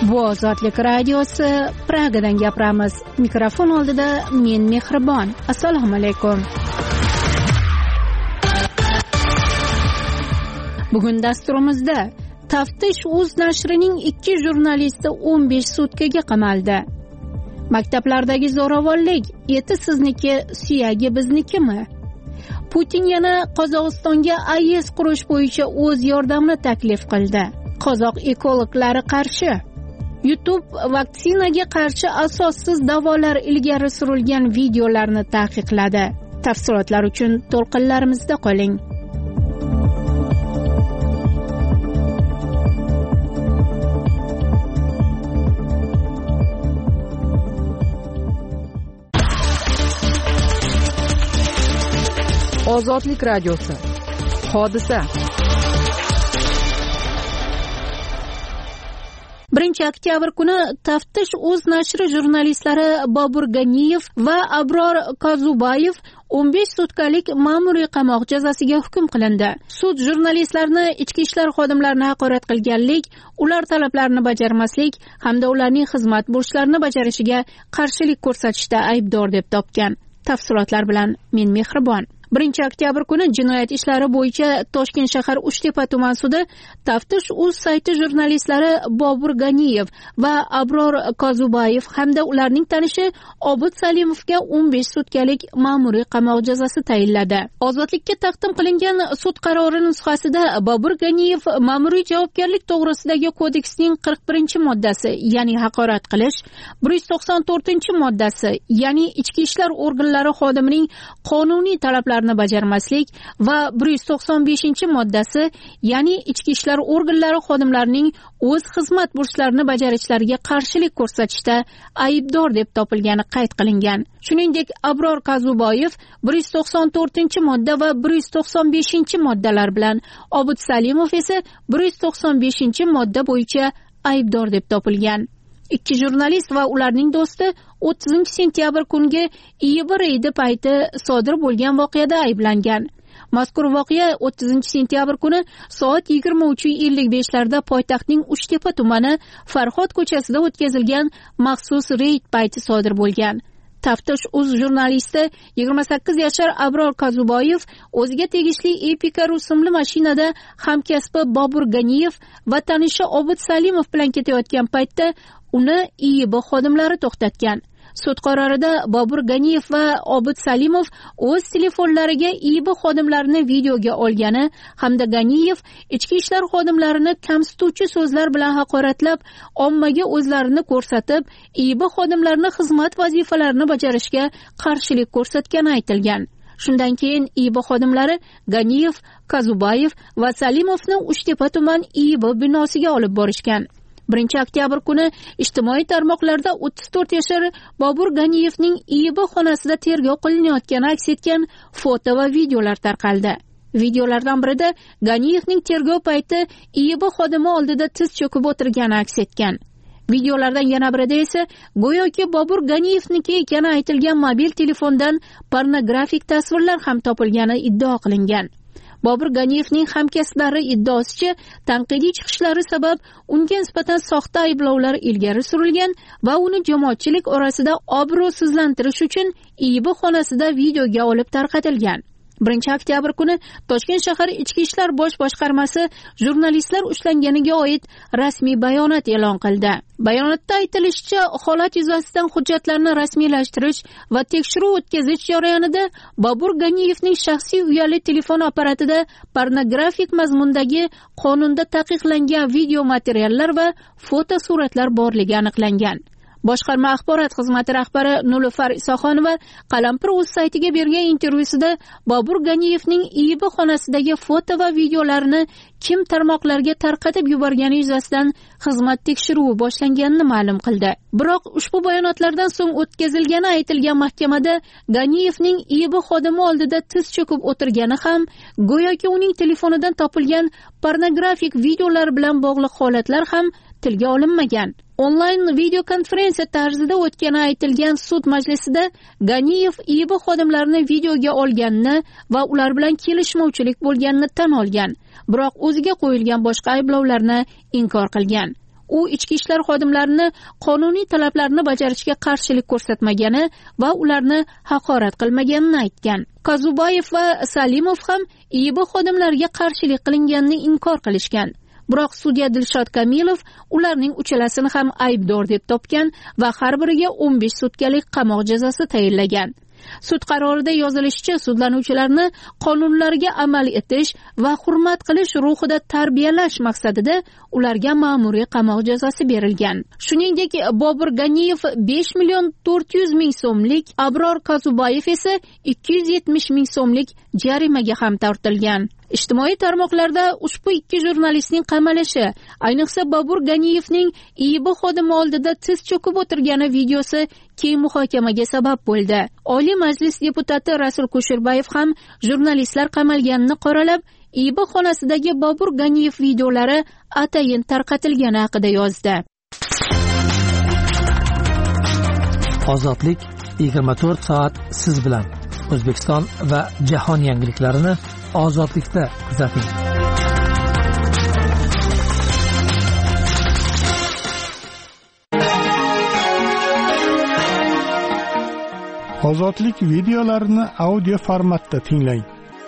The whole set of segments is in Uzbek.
Bu Ozodlik radiosi, Pragadan gapiramiz. Mikrofon oldida men Mehribon. Assalomu alaykum. Bugun dasturimizda Taftish Uz nashrining 2 jurnalisti 15 sutkaga qamaldi. Maktablardagi zo'ravonlik, eti sizniki, suyagi biznikimi? Putin yana Qozog'istonga AES qurish bo'yicha o'z yordamini taklif qildi. Qozoq ekologlari qarshi. YouTube vaksinaga qarshi asossiz da'volar ilgari surilgan videolarni taqiqladi. Tafsilotlar uchun to'lqinlarimizda qoling. Ozodlik radiosi. Hodisa. 1-oktyabr kuni Taftish Uz nashri jurnalistlari Bobur Ganiyev va Abror Kozubayev 15 sutkalik ma'muriy qamoq jazosiga hukm qilindi. Sud jurnalistlarni ichki ishlar xodimlarini haqorat qilganlik, ular talablarini bajarmaslik hamda ularning xizmat burchlarini bajarishiga qarshilik ko'rsatishda aybdor deb topgan. Tafsilotlar bilan men Mehribon. 1-oktyabr kuni jinoyat ishlari bo'yicha Toshkent shahar Uchtepa tuman sudi Taftish Uz sayti jurnalistlari Bobur Ganiyev va Abror Kozubayev hamda ularning tanishi Obid Salimovga 15 sutkalik ma'muriy qamoq jazosi tayinladi. Ozodlikka taqdim qilingan sud qarori nusxasida Bobur Ganiyev ma'muriy javobgarlik to'g'risidagi kodeksning 41-moddasi, ya'ni haqorat qilish, 194-moddasi, ya'ni ichki ishlar organlari xodimining qonuniy talablari bajarmaslik va 195-moddasi, ya'ni ichki ishlar organlari xodimlarining o'z xizmat burchlarini bajarishlariga qarshilik ko'rsatishda aybdor deb topilgani qayd qilingan. Shuningdek, Abror Kozubayev 194-modda va 195-moddalar bilan, Obid Salimov esa 195-modda bo'yicha aybdor deb topilgan. 2 jurnalist va ularning do'sti 30-sentyabr kungi IIB reydi payti sodir bo'lgan voqeada ayblangan. Mazkur voqea 30-sentyabr kuni soat 23:55larda poytaxtning Uchtepa tumani Farhod ko'chasida o'tkazilgan maxsus reyd payti sodir bo'lgan. Taftish Uz jurnalisti 28 yashar Abror Kozubayev o'ziga tegishli Epica rusumli mashinada hamkasbi Bobur Ganiyev va tanishi Obid Salimov bilan ketayotgan paytda uni IIB xodimlari to'xtatgan. Sud qarorida Bobur Ganiyev va Obid Salimov o'z telefonlariga IIB xodimlarini videoga olgani hamda Ganiyev ichki ishlar xodimlarini kamsituvchi so'zlar bilan haqoratlab, ommaga o'zlarini ko'rsatib, IIB xodimlarini xizmat vazifalarini bajarishga qarshilik ko'rsatgani aytilgan. Shundan keyin IIB xodimlari Ganiyev, Kozubayev va Salimovni Uchtepa tuman IIB binosiga olib borishgan. 1-oktyabr kuni ijtimoiy tarmoqlarda 34 yashar Bobur Ganiyevning IIB xonasida tergov qilinayotgani aks etgan foto va videolar tarqaldi. Videolardan birida Ganiyevning tergov payti IIB xodimi oldida tiz cho'kib o'tirgani aks etgan. Videolardan yana birida esa go'yoki Bobur Ganiyevniki ekani aytilgan mobil telefondan pornografik tasvirlar ham topilgani iddao qilingan. Bobur Ganiyevning hamkasblari iddaosicha, tanqidiy chiqishlari sabab unga nisbatan soxta ayblovlar ilgari surilgan va uni jamoatchilik orasida obro'sizlantirish uchun IIB xonasida videoga olib tarqatilgan. 1-oktyabr kuni Toshkent shahar Ichki ishlar bosh boshqarmasi jurnalistlar ushlanganiga oid rasmiy bayonot e'lon qildi. Bayonotda aytilishicha, holat yuzasidan hujjatlarni rasmiylashtirish va tekshiruv o'tkazish jarayonida Bobur Ganiyevning shaxsiy uyali telefon apparatida pornografik mazmundagi qonunda taqiqlangan video materiallar va fotosuratlar borligi aniqlangan. Boshqarma axborot xizmati rahbari Nulufar Isoxonova Qalampir o'z saytiga bergan intervyusida Bobur Ganiyevning IIB xonasidagi foto va videolarini kim tarmoqlarga tarqatib yuborgani yuzasidan xizmat tekshiruvi boshlanganini ma'lum qildi. Biroq ushbu bayonotlardan so'ng o'tkazilgani aytilgan mahkamada Ganiyevning IIB xodimi oldida tiz cho'kib o'tirgani ham, go'yoki uning telefonidan topilgan pornografik videolar bilan bog'liq holatlar ham tilga olinmagan. Onlayn video konferensiya tarzida o'tgani aytilgan sud majlisida Ganiyev IIB xodimlarini videoga olganini va ular bilan kelishmovchilik bo'lganini tan olgan, biroq o'ziga qo'yilgan boshqa ayblovlarni inkor qilgan. u ichki ishlar xodimlarini qonuniy talablarni bajarishga qarshilik ko'rsatmagani va ularni haqorat qilmaganini aytgan. Kazubayev va Salimov ham IIB xodimlariga qarshilik qilinganini inkor qilishgan. Biroq sudya Dilshod Kamilov ularning uchalasini ham aybdor deb topgan va har biriga 15 sutkalik qamoq jazosi tayinlagan. Sud qarorida yozilishicha, sudlanuvchilarni qonunlarga amal etish va hurmat qilish ruhida tarbiyalash maqsadida ularga ma'muriy qamoq jazosi berilgan. Shuningdek, Bobur Ganiyev 5.400.000 so'mlik, Abror Kazubayev esa 270.000 so'mlik jarimaga ham tortilgan. Ijtimoiy tarmoqlarda ushbu ikki jurnalistning qamalishi, ayniqsa Bobur Ganiyevning IIB xodimi oldida tiz cho'kib o'tirgani videosi keng muhokamaga sabab bo'ldi. Oliy Majlis deputati Rasul Kusherbayev ham jurnalistlar qamalganini qoralab, IIB xonasidagi Bobur Ganiyev videolari atayin tarqatilgani haqida yozdi. Ozodlik 24 soat siz bilan. O'zbekiston va jahon yangiliklarini ozodlikda kuzating. Ozodlik videolarini audio formatda tinglang.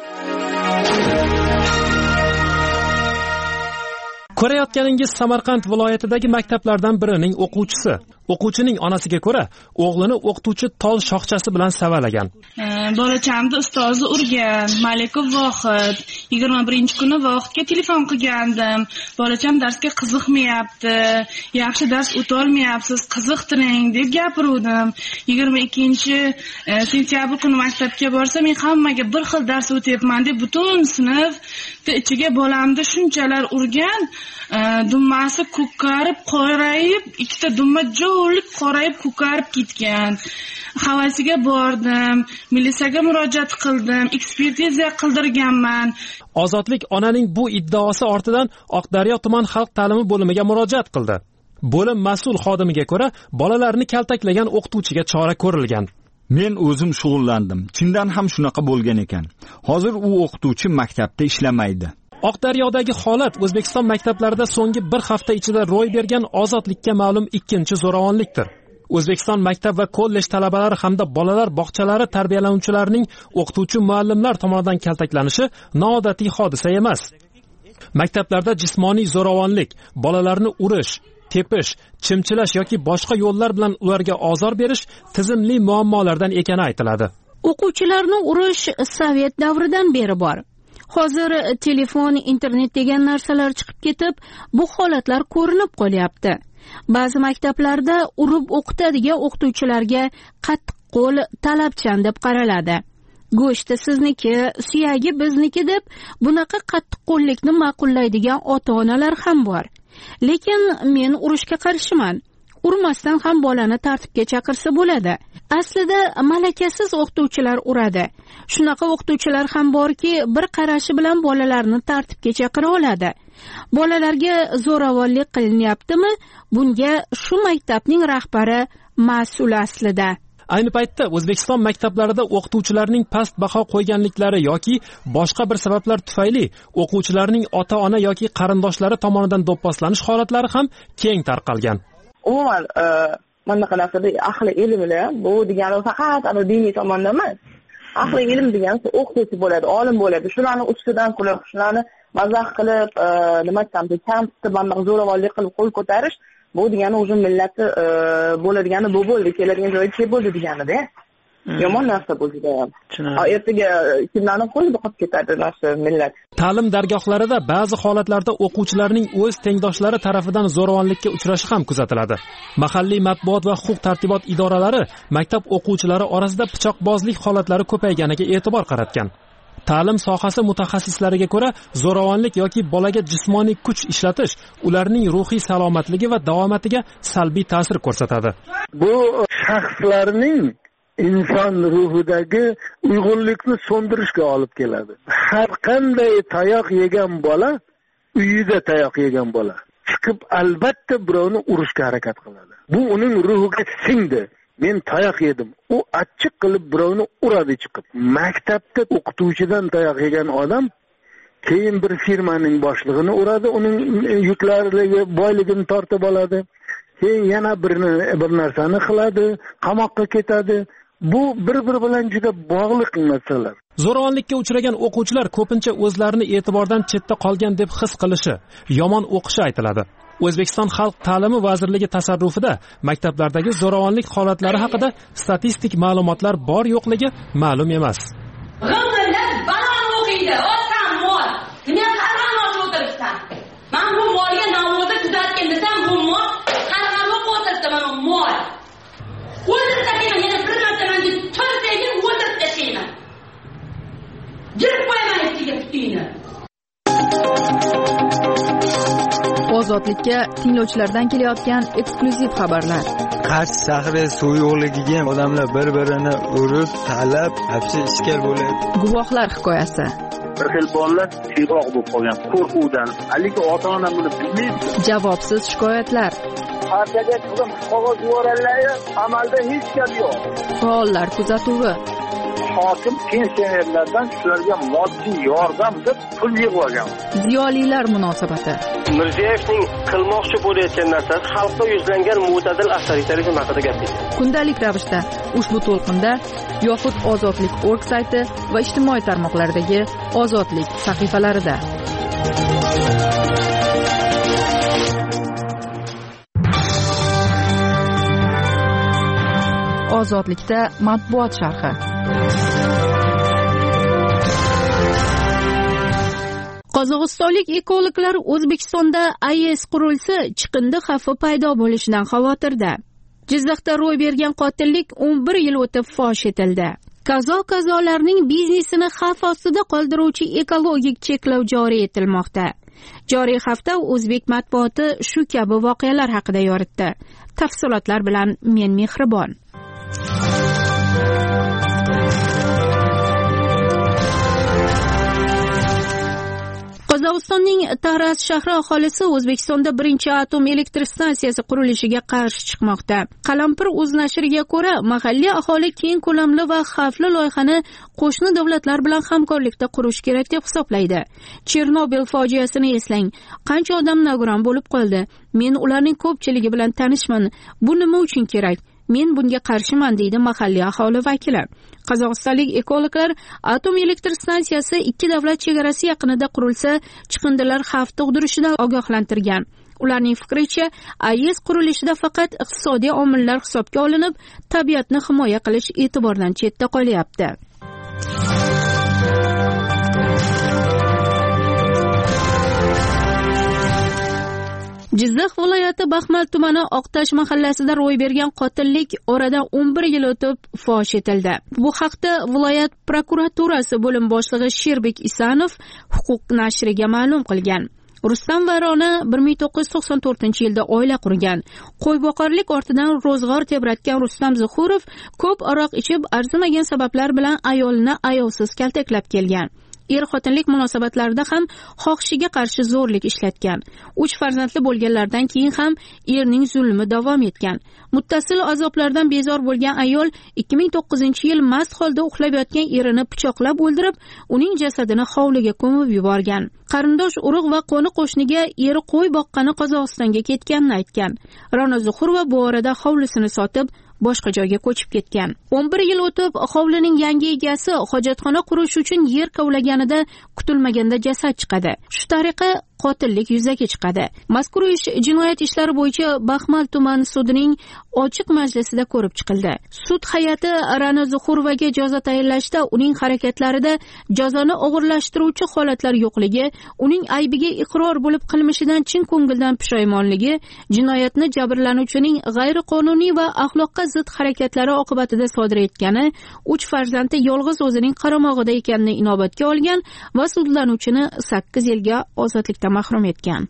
Ko'rayotganingiz Samarqand viloyatidagi maktablardan birining o'quvchisi. O'quvchining onasiga ko'ra, o'g'lini o'qituvchi tol shoxchasi bilan savalagan. Bolachamni ustozi urgan, Malika Vohid. 21-kuni Vohidga telefon qilgandim. Bolacham darsga qiziqmayapti, yaxshi dars o'tolmayapsiz, qiziqtiring deb gapirdim. 22-sentyabr kuni maktabga borsam, men hammaga bir xil dars o'tyapman deb butun sinf ichiga bolamni shunchalar urgan, dummasi ko'karib, qorayib, ikkita dumma jo'lik qorayib, ko'karib ketgan. Havasiga bordim, militsiyaga murojaat qildim, ekspertiza qildirganman. Ozodlik onaning bu iddaosi ortidan Oqdaryo tuman xalq ta'limi bo'limiga murojaat qildi. Bo'lim mas'ul xodimiga ko'ra, bolalarni kaltaklagan o'qituvchiga chora ko'rilgan. Men o'zim shug'ullandim. Chindan ham shunaqa bo'lgan ekan. Hozir u o'qituvchi maktabda ishlamaydi. Oqdaryodagi holat O'zbekiston maktablarida so'nggi bir hafta ichida ro'y bergan ozodlikka ma'lum ikkinchi zo'ravonlikdir. O'zbekiston maktab va kollej talabalari hamda bolalar bog'chalari tarbiyalanuvchilarining o'qituvchi muallimlar tomonidan kaltaklanishi noodatiy hodisa emas. Maktablarda jismoniy zo'ravonlik, bolalarni urish, tepish, chimchilash yoki boshqa yo'llar bilan ularga ozor berish tizimli muammolardan ekani aytiladi. O'quvchilarni urish Sovet davridan beri bor. Hozir telefon, internet degan narsalar chiqib ketib, bu holatlar ko'rinib qolyapti. Ba'zi maktablarda urib o'qitadigan o'qituvchilarga qattiq qo'l talabchan deb qaraladi. Go'shti sizniki, suyagi bizniki deb bunaqa qattiq qo'llikni ma'qullaydigan ota-onalar ham bor. Lekin men urushga qarshiman. Urmasdan ham bolani tartibga chaqirsa bo'ladi. Aslida malakasiz o'qituvchilar uradi. Shunaqa o'qituvchilar ham borki, bir qarashi bilan bolalarni tartibga chaqira oladi. Bolalarga zo'ravonlik qilinyaptimi? Bunga shu maktabning rahbari mas'ul aslida. Ayni paytda O'zbekiston maktablarida o'qituvchilarning past baho qo'yganliklari yoki boshqa bir sabablar tufayli o'quvchilarning ota-ona yoki qarindoshlari tomonidan do'pposlanish holatlari ham keng tarqalgan. Umuman mana qanaqada ahli ilmlar bu degani faqat diniy tomondan emas. Ahli ilm degani o'qituvchi bo'ladi, olim bo'ladi. Shularni ustidan kulib, shularni mazax qilib, nima desam, kamsitib, zo'ravonlik qilib qo'l ko'tarish, bu degani o'zi millatni bo'ladigani bu bo'ldi, keladigan joyi che bo'ldi deganida. Yomon narsa bu juda. Ertaga kimlarning qo'lida qolib ketadi narsa millat. Ta'lim dargohlarida ba'zi holatlarda o'quvchilarning o'z tengdoshlari tarafidan zo'ravonlikka uchrashi ham kuzatiladi. Mahalliy matbuot va huquq-tartibot idoralari maktab o'quvchilari orasida pichoqbozlik holatlari ko'payganiga e'tibor qaratgan. Ta'lim sohasi mutaxassislariga ko'ra, zo'ravonlik yoki bolaga jismoniy kuch ishlatish ularning ruhiy salomatligi va davomatiga salbiy ta'sir ko'rsatadi. Bu shaxslarning inson ruhidagi uyg'unlikni so'ndirishga olib keladi. Har qanday tayoq yegan bola, uyida tayoq yegan bola chiqib albatta birovni urishga harakat qiladi. Bu uning ruhiga singdi. Men tayoq yedim. U achchiq qilib birovni uradi chiqib. Maktabda o'qituvchidan tayoq yegan odam keyin bir firmaning boshlig'ini uradi, uning yuklariga boyligini tortib oladi, keyin yana bir narsani qiladi, qamoqqa ketadi. Bu bir-biri bilan juda bog'liq masala. Zo'ravonlikka uchragan o'quvchilar ko'pincha o'zlarini e'tibordan chetda qolgan deb his qilishi, yomon o'qishi aytiladi. O'zbekiston Xalq ta'limi vazirligi tasarrufida maktablardagi zo'ravonlik holatlari haqida statistik ma'lumotlar bor yo'qligi ma'lum emas. G'imdirlar banan o'qiydi, otam mol. Nima qarang o'tiribsan? Men bu molga namozni kuzatgan desam, bu mol qarang o'tiribdi, mana mol. O'tiribdi, yana bir marta men to'rsayga o'tirib tashlayman. Jirib qo'yaman ichiga putini. Ozodlikka tinglovchilardan kelayotgan eksklyuziv xabarlar. Qarshi shahri suv yo'qligiga odamlar bir-birini urib, talab, hapsi ishkal bo'ladi. Guvohlar hikoyasi. Bir xil bolalar siyroq bo'lib qolgan qo'rquvdan. Haligi ota-ona buni bilmaydi. Javobsiz shikoyatlar. Partiyaga qizim qog'oz yuborganlar, amalda hech gap yo'q. Faollar kuzatuvi. Hokim pensionerlardan shularga moddiy yordam deb pul yig'ib olgan. Ziyolilar munosabati. Mirziyevning qilmoqchi bo'layotgan narsasi xalqqa yuzlangan mo'tadil avtoritarizm haqida gapirdi. Kundalik ravishda ushbu to'lqinda yoxud ozodlik.org sayti va ijtimoiy tarmoqlardagi ozodlik sahifalarida. Ozodlikda matbuot sharhi. Qozog'istonlik ekologlar O'zbekistonda AES qurilsa chiqindi xavfi paydo bo'lishidan xavotirda. Jizzaxda ro'y bergan qotillik 11 yil o'tib fosh etildi. Kazolarning biznesini xavf ostida qoldiruvchi ekologik cheklov joriy etilmoqda. Joriy hafta o'zbek matbuoti shu kabi voqealar haqida yoritdi. Tafsilotlar bilan men Mehribon. Qozog'istonning Taraz shahri aholisi O'zbekistonda birinchi atom elektr stansiyasi qurilishiga qarshi chiqmoqda. Qalampir o'z nashriga ko'ra, mahalliy aholi keng ko'lamli va xavfli loyihani qo'shni davlatlar bilan hamkorlikda qurish kerak deb hisoblaydi. Chernobil fojiasini eslang. Qancha odam nogiron bo'lib qoldi. Men ularning ko'pchiligi bilan tanishman. Bu nima uchun kerak? Men bunga qarshiman, deydi mahalliy aholi vakili. Qozog'istonlik ekologlar atom elektr stansiyasi ikki davlat chegarasi yaqinida qurilsa, chiqindilar xavf tug'dirishidan ogohlantirgan. Ularning fikricha, AES qurilishida faqat iqtisodiy omillar hisobga olinib, tabiatni himoya qilish e'tibordan chetda qolyapti. Jizzax viloyati Baxmal tumani Oqtash mahallasida ro'y bergan qotillik oradan 11 yil o'tib fosh etildi. Bu haqda viloyat prokuraturasi bo'lim boshlig'i Sherbek Isanov huquq nashriga ma'lum qilgan. Rustam Varona 1994-yilda oila qurgan. Qo'yboqarlik ortidan ro'zg'or tebratgan Rustam Zuhurov ko'p aroq ichib, arzimagan sabablar bilan ayolini ayovsiz kaltaklab kelgan. Er-xotinlik munosabatlarida ham xohishiga qarshi zo'rlik ishlatgan. 3 farzandli bo'lganlardan keyin ham erning zulmi davom etgan. Muttasil azoblardan bezor bo'lgan ayol 2009-yil mast holda uxlab yotgan erini pichoqlab o'ldirib, uning jasadini hovliga ko'mib yuborgan. Qarindosh urug' va qo'ni-qo'shniga eri qo'y boqqani Qozog'istonga ketganini aytgan. Ra'no Zuhurova bu orada hovlisini sotib boshqa joyga ko'chib ketgan. 11 yil o'tib hovlining yangi egasi hojatxona qurish uchun yer kovlaganida kutilmaganda jasad chiqadi. Shu tariqa qotillik yuzaga chiqadi. Mazkur ish jinoyat ishlari bo'yicha Baxmal tuman sudining ochiq majlisida ko'rib chiqildi. Sud hay'ati Ra'no Zuhurovaga jazo tayinlashda uning harakatlarida jazoni og'irlashtiruvchi holatlar yo'qligi, uning aybiga iqror bo'lib qilmishidan chin ko'ngildan pushaymonligi, jinoyatni jabrlanuvchining g'ayriqonuniy va axloqqa zid harakatlari oqibatida sodir etgani, 3 farzandi yolg'iz o'zining qaramog'ida ekanini inobatga olgan va sudlanuvchini 8 yilga ozodlikdan mahrum etgan.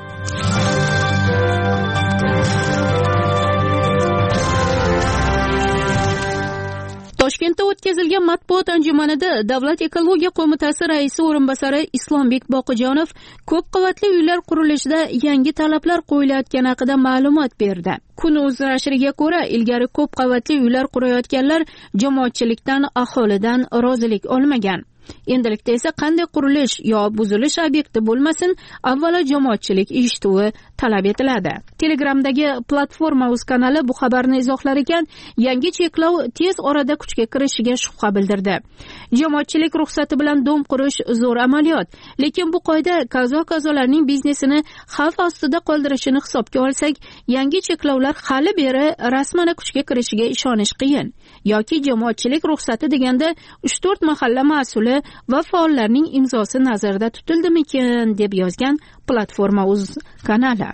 Toshkentda o'tkazilgan matbuot anjumanida Davlat ekologiya qo'mitasi raisi o'rinbosari Islombek Boqijonov ko'p qavatli uylar qurilishida yangi talablar qo'yilayotgani haqida ma'lumot berdi. Kun.uz nashriga ko'ra, ilgari ko'p qavatli uylar qurayotganlar jamoatchilikdan, aholidan rozilik olmagan. Endilikda esa qanday qurilish yo buzilish obyekti bo'lmasin, avvalo jamoatchilik eshituvi talab etiladi. Telegramdagi platforma o'z kanali bu xabarni izohlar ekan, yangi cheklov tez orada kuchga kirishiga shubha bildirdi. Jamoatchilik ruxsati bilan dom qurish zo'r amaliyot, lekin bu qoida kazo-kazolarning biznesini xavf ostida qoldirishini hisobga olsak, yangi cheklovlar hali beri rasman kuchga kirishiga ishonish qiyin. Yoki jamoatchilik ruxsati deganda 3-4 mahalla mas'uli va faollarning imzosi nazarda tutildimikin deb yozgan platforma o'z kanali.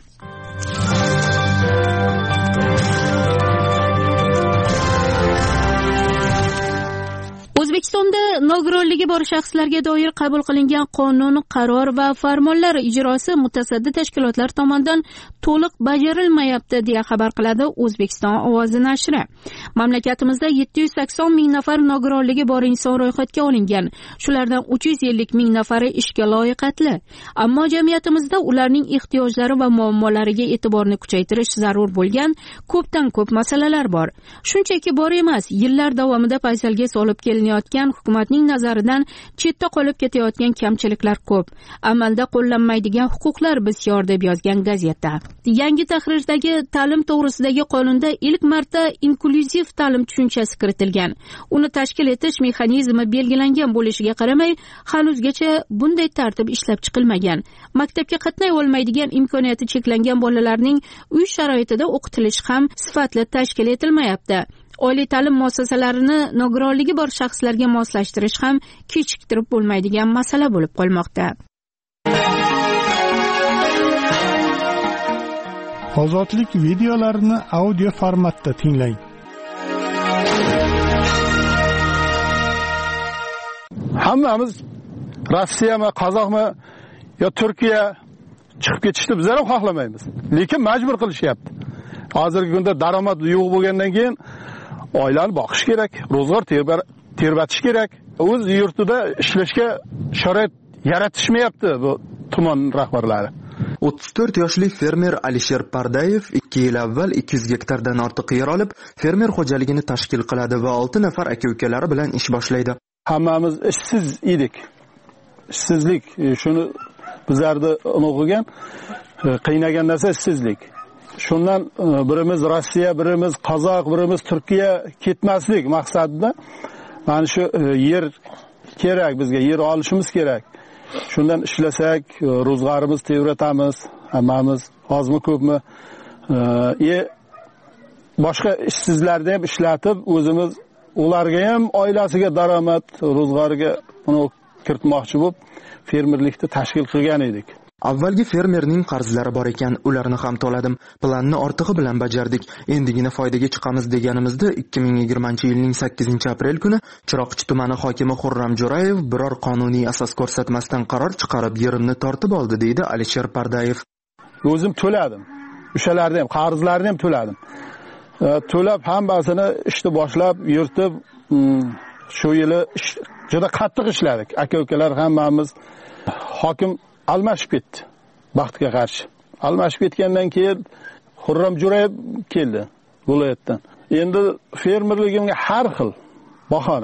O'zbekistonda nogironligi bor shaxslarga doir qabul qilingan qonun, qaror va farmonlar ijrosi mutasaddi tashkilotlar tomonidan to'liq bajarilmayapti deya xabar qiladi O'zbekiston ovozi nashri. Mamlakatimizda 780 ming nafar nogironligi bor inson ro'yxatga olingan. Shulardan 350 ming nafari ishga loyiqatli. Ammo jamiyatimizda ularning ehtiyojlari va muammolariga e'tiborni kuchaytirish zarur bo'lgan ko'pdan ko'p masalalar bor. Shunchaki bor emas, yillar davomida paysalga solib kelinayotgan hukumatning nazaridan chetda qolib ketayotgan kamchiliklar ko'p. Amalda qo'llanmaydigan huquqlar bisyor deb yozgan gazeta. Yangi tahrirdagi ta'lim to'g'risidagi qonunda ilk marta inklyuziv ta'lim tushunchasi kiritilgan. Uni tashkil etish mexanizmi belgilangan bo'lishiga qaramay, hanuzgacha bunday tartib ishlab chiqilmagan. Maktabga qatnay olmaydigan imkoniyati cheklangan bolalarning uy sharoitida o'qitilishi ham sifatli tashkil etilmayapti. Oliy ta'lim muassasalarini nogironligi bor shaxslarga moslashtirish ham kechiktirib bo'lmaydigan masala bo'lib qolmoqda. Ozodlik videolarini audio formatda tinglang. Hammamiz Rossiyami, Qozoqmi yo Turkiya chiqib ketishni biz ham xohlamaymiz. Lekin majbur qilishyapti. Hozirgi kunda daromad yo'q bo'lgandan keyin oilani boqish kerak, ro'zg'or terbatish kerak. O'z yurtida ishlashga sharoit yaratishmayapti bu tuman rahbarlari. 34 yoshli fermer Alisher Pardayev 2 yil avval 200 gektardan ortiq yer olib, fermer xo'jaligini tashkil qiladi va 6 nafar aka-ukalari bilan ish boshlaydi. Hammamiz ishsiz edik. Ishsizlik shuni bizlarni o'qigan qiynagan narsa ishsizlik. Shundan birimiz Rossiya, birimiz Qozoq, birimiz Turkiya ketmaslik maqsadida mana shu yer kerak, bizga yer olishimiz kerak. Shundan ishlasak, ro'zg'orimiz tebratamiz, hammamiz ozmi ko'pmi, boshqa ishsizlarni ham ishlatib, o'zimiz ularga ham oilasiga daromad, ro'zg'origa uni kiritmoqchi bo'lib, fermerlikni tashkil qilgan edik. Avvalgi fermerning qarzlari bor ekan, ularni ham to'ladim. Planni ortig'i bilan bajardik. Endigina foydaga chiqamiz deganimizda 2020-yilning 8-aprel kuni Chiroqchi tumani hokimi Xurram Jo'rayev biror qonuniy asos ko'rsatmasdan qaror chiqarib, yerimni tortib oldi, deydi Alisher Pardayev. O'zim to'ladim. O'shalarni ham, qarzlarni ham to'ladim. To'lab hammasini ishni boshlab, yurtib, shu yili juda qattiq ishladik. Aka-ukalar hammamiz hokim almashib ketdi. Baxtga qarshi. Almashib ketgandan keyin Xurram Jo'rayev keldi viloyatdan. Endi fermerligimga har xil bahona,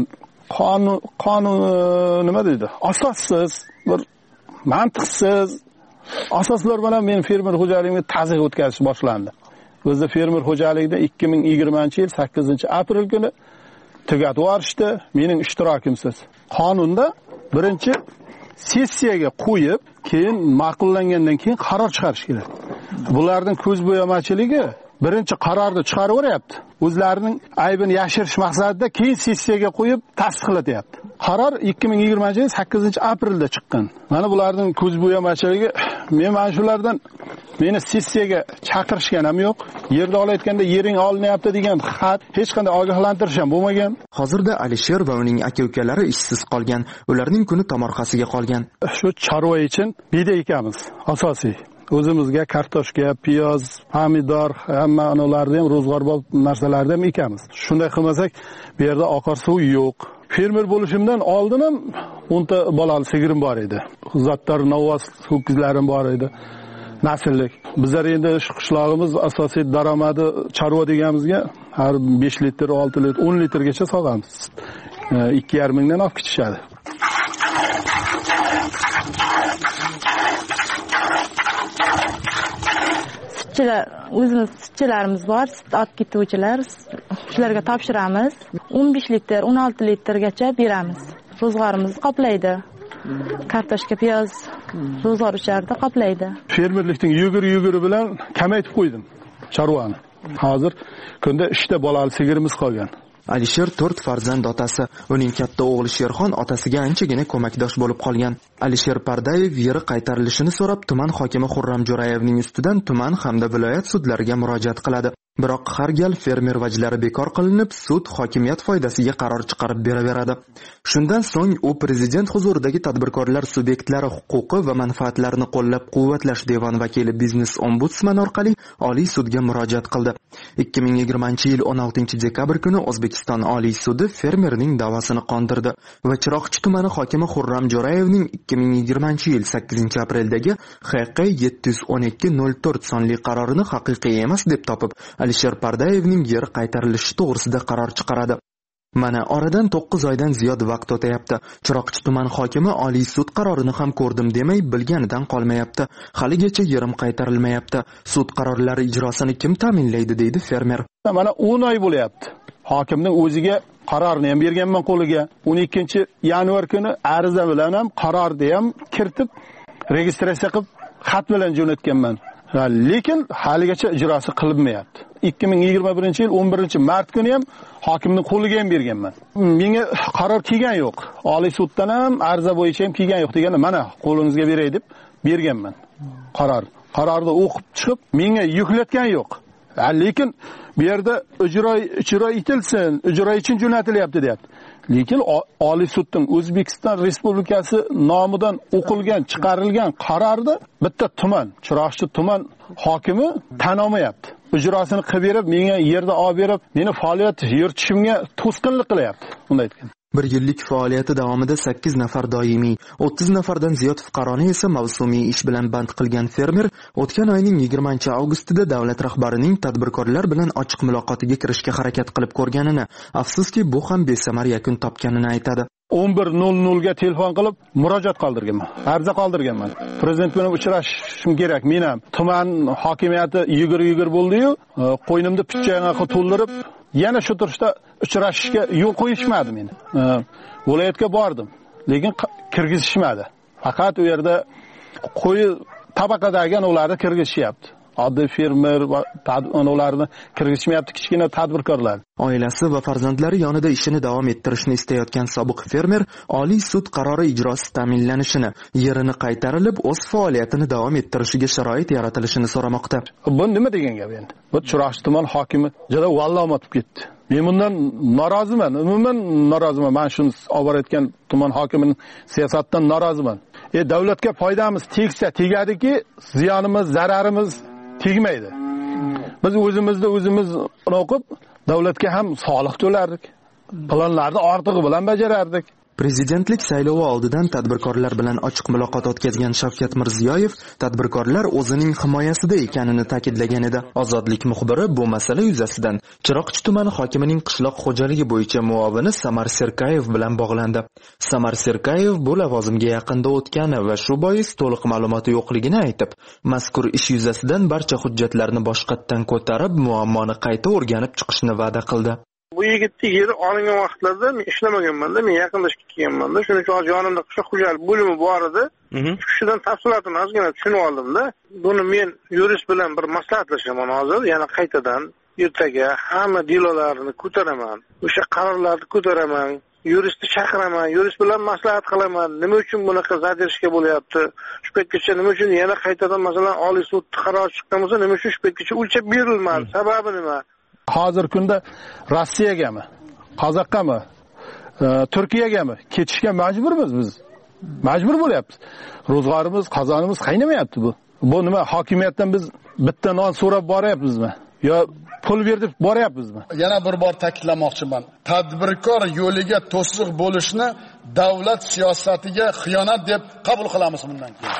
qonun nima deydi? Asossiz, bir mantiqsiz asoslar bilan men fermer xo'jaligimga tazyiq o'tkazish boshlandi. Bizda fermer xo'jaligida 2020-yil 8-aprel kuni tugatib yuborishdi, mening ishtirokimsiz. Qonunda birinchi sessiyaga qo'yib, keyin ma'qullangandan keyin qaror chiqarish kerak. Bularning ko'zbo'yamachiligi birinchi qarorni chiqarib o'ryapti. O'zlarining aybini yashirish maqsadida keyin sessiyaga qo'yib tasdiqlatyapti. Qaror 2020-yil 8-aprelda chiqqan. Mana bularning ko'zbo'yamachiligi, men mana shulardan meni sessiyaga chaqirishgan ham yo'q. Yerda olayotganda yering olinyapti degan xat, hech qanday ogohlantirish ham bo'lmagan. Hozirda Alisher va uning aka-ukalari ishsiz qolgan. Ularning kuni tomorqasiga qolgan. Shu chorva uchun beda ekamiz, asosiy. O'zimizga kartoshka, piyoz, pomidor, hamma ularni ham ro'zg'orbop narsalarni ham ekamiz. Shunday qilmasak, bu yerda oqar suv yo'q. Fermer bo'lishimdan oldin ham 10 ta bolali sigirim bor edi. Zotlar novvoz ho'kizlarim bor edi. Nasllik. Bizlar endi shu qishlog'imiz asosiy daromadi chorva deganimizga har 5 litr, 6 litr, 10 litrgacha sog'amiz. 2,5 mingdan olib ketishadi. O'zimiz sutchilarimiz bor, sut olib ketuvchilar. Shularga topshiramiz. 15 litr, 16 litrgacha beramiz. Ro'zg'orimizni qoplaydi. Kartoshka, piyoz ro'zg'or ucharda qoplaydi. Fermerlikning yuguri bilan kamaytib qo'ydim chorvani. Hozir kunda 3 ta bolali sigirimiz qolgan. Alisher 4 farzand otasi. Uning katta o'g'li Sherxon otasiga anchagina ko'makdosh bo'lib qolgan. Alisher Pardayev yeri qaytarilishini so'rab tuman hokimi Xurram Jo'rayevning ustidan tuman hamda viloyat sudlariga murojaat qiladi. Biroq har gal fermer vajlari bekor qilinib, sud hokimiyat foydasiga qaror chiqarib beraveradi. Shundan so'ng u prezident huzuridagi tadbirkorlar subyektlari huquqi va manfaatlarini qo'llab-quvvatlash devon vakili biznes ombudsman orqali Oliy sudga murojaat qildi. 2020-yil 16-dekabr kuni O'zbekiston Oliy sudi fermerning da'vosini qondirdi va Chiroqchi tumani hokimi Xurram Jo'rayevning 2020-yil 8-apreldagi HQ 712/04 sonli qarorini haqiqiy emas deb topib, Alisher Pardayevning yeri qaytarilishi to'g'risida qaror chiqaradi. Mana oradan 9 oydan ziyod vaqt o'tayapti. Chiroqchi tuman hokimi Oliy sud qarorini ham ko'rdim demay bilganidan qolmayapti. Haligacha yerim qaytarilmayapti. Sud qarorlari ijrosini kim ta'minlaydi deydi fermer. Mana 10 oy bo'lyapti. Hokimning o'ziga qarorni ham berganman qo'liga. 12-yanvar kuni ariza bilan ham qarorni ham kiritib registratsiya qilib xat bilan jo'natganman. Lekin haligacha ijrosi qilinmayapti. 2021-yil 11-mart kuni ham hokimning qo'liga ham berganman. Menga qaror kelgan yo'q. Oliy suddan ham ariza bo'yicha ham kelgan yo'q deganda mana qo'lingizga beray deb berganman. Qarorni o'qib chiqib menga yuklatgan yo'q. Lekin bu yerda ijro etilsin, ijro uchun jo'natilyapti deyapti. Lekin Oliy sudning O'zbekiston Respublikasi nomidan o'qilgan, chiqarilgan qarorda bitta tuman, Chiroqchi tuman hokimi tan olmayapti. Ijrosini qilib berib, menga yerda olib berib, meni faoliyat yuritishimga to'sqinlik qilyapti. Bunday aytgan. 1 yillik faoliyati davomida 8 nafar doimiy, 30 nafardan ziyod fuqaroni esa mavsumiy ish bilan band qilgan fermer o'tgan oyning 20-avgustida davlat rahbarining tadbirkorlar bilan ochiq muloqotiga kirishga harakat qilib ko'rganini, afsuski bu ham besamar yakun topganini aytadi. 11:00 ga telefon qilib murojaat qoldirganman. Ariza qoldirganman. Prezident bilan uchrashishim kerak. Men ham tuman hokimiyati yugur bo'ldi-yu, qo'ynimda pichchang'a to'ldirib, yana shu turishda uchrashishga yo'l qo'yishmadi meni. Viloyatga bordim, lekin kirgizishmadi. Faqat u yerda qo'y tabaqadagi ularni kirgizishyapti. Oddiy fermer va ularni kirgizishmayapti, kichkina tadbirkorlar. Oilasi va farzandlari yonida ishini davom ettirishni istayotgan sobiq fermer Oliy sud qarori ijrosi ta'minlanishini, yerini qaytarilib, o'z faoliyatini davom ettirishiga sharoit yaratilishini so'ramoqda. Bu nima degan gap endi? Bu Chiroqchi tuman hokimi juda vallomat ketdi. Men bundan noroziman, umuman noroziman. Men shuni olib borayotgan tuman hokimining siyosatidan noroziman. Davlatga foydamiz tegsa tegadiki, ziyonimiz, zararimiz tegmaydi. Biz o'zimiz o'qib, davlatga ham soliq to'lardik. Planlarni ortig'i bilan bajarardik. Prezidentlik saylovi oldidan tadbirkorlar bilan ochiq muloqot o'tkazgan Shavkat Mirziyoyev tadbirkorlar o'zining himoyasida ekanini ta'kidlagan edi. Ozodlik muxbiri bu masala yuzasidan Chiroqchi tumani hokimining qishloq xo'jaligi bo'yicha muovini Samar Serkayev bilan bog'landi. Samar Serkayev bu lavozimga yaqinda o'tgani va shu bois to'liq ma'lumoti yo'qligini aytib, mazkur ish yuzasidan barcha hujjatlarni boshqatdan ko'tarib, muammoni qayta o'rganib chiqishni va'da qildi. Bu yigitni yeri olingan vaqtlarda men ishlamaganman-da, men yaqinlashib kelganman-da. Shuning uchun yonimda qishloq xo'jalik bo'limi bor edi. Shundan tafsilotini ozgina tushunib oldim-da. Buni men yurist bilan bir maslahatlashaman hozir, yana qaytadan ertaga hamma delolarni ko'taraman. O'sha qarorlarni ko'taraman. Yuristni chaqiraman, yurist bilan maslahat qilaman. Nima uchun bunaqa zadirishga bo'lyapti? Shu paytgacha nima uchun yana qaytadan masalan Oliy sud qaror chiqqan bo'lsa, nima uchun shu paytgacha o'lchab berilmadi? Sababi nima? Hozir kunda Rossiyagami, Qozoqqami, Turkiyagami ketishga majburmiz biz. Majbur bo'lyapmiz. Ro'zg'orimiz, qozonimiz qaynamayapti bu. Bu nima hokimiyatdan biz bitta non so'rab boryapmizmi? Yo pul berib boryapmizmi? Yana bir bor ta'kidlamoqchiman. Tadbirkor yo'liga to'siq bo'lishni davlat siyosatiga xiyonat deb qabul qilamiz bundan keyin.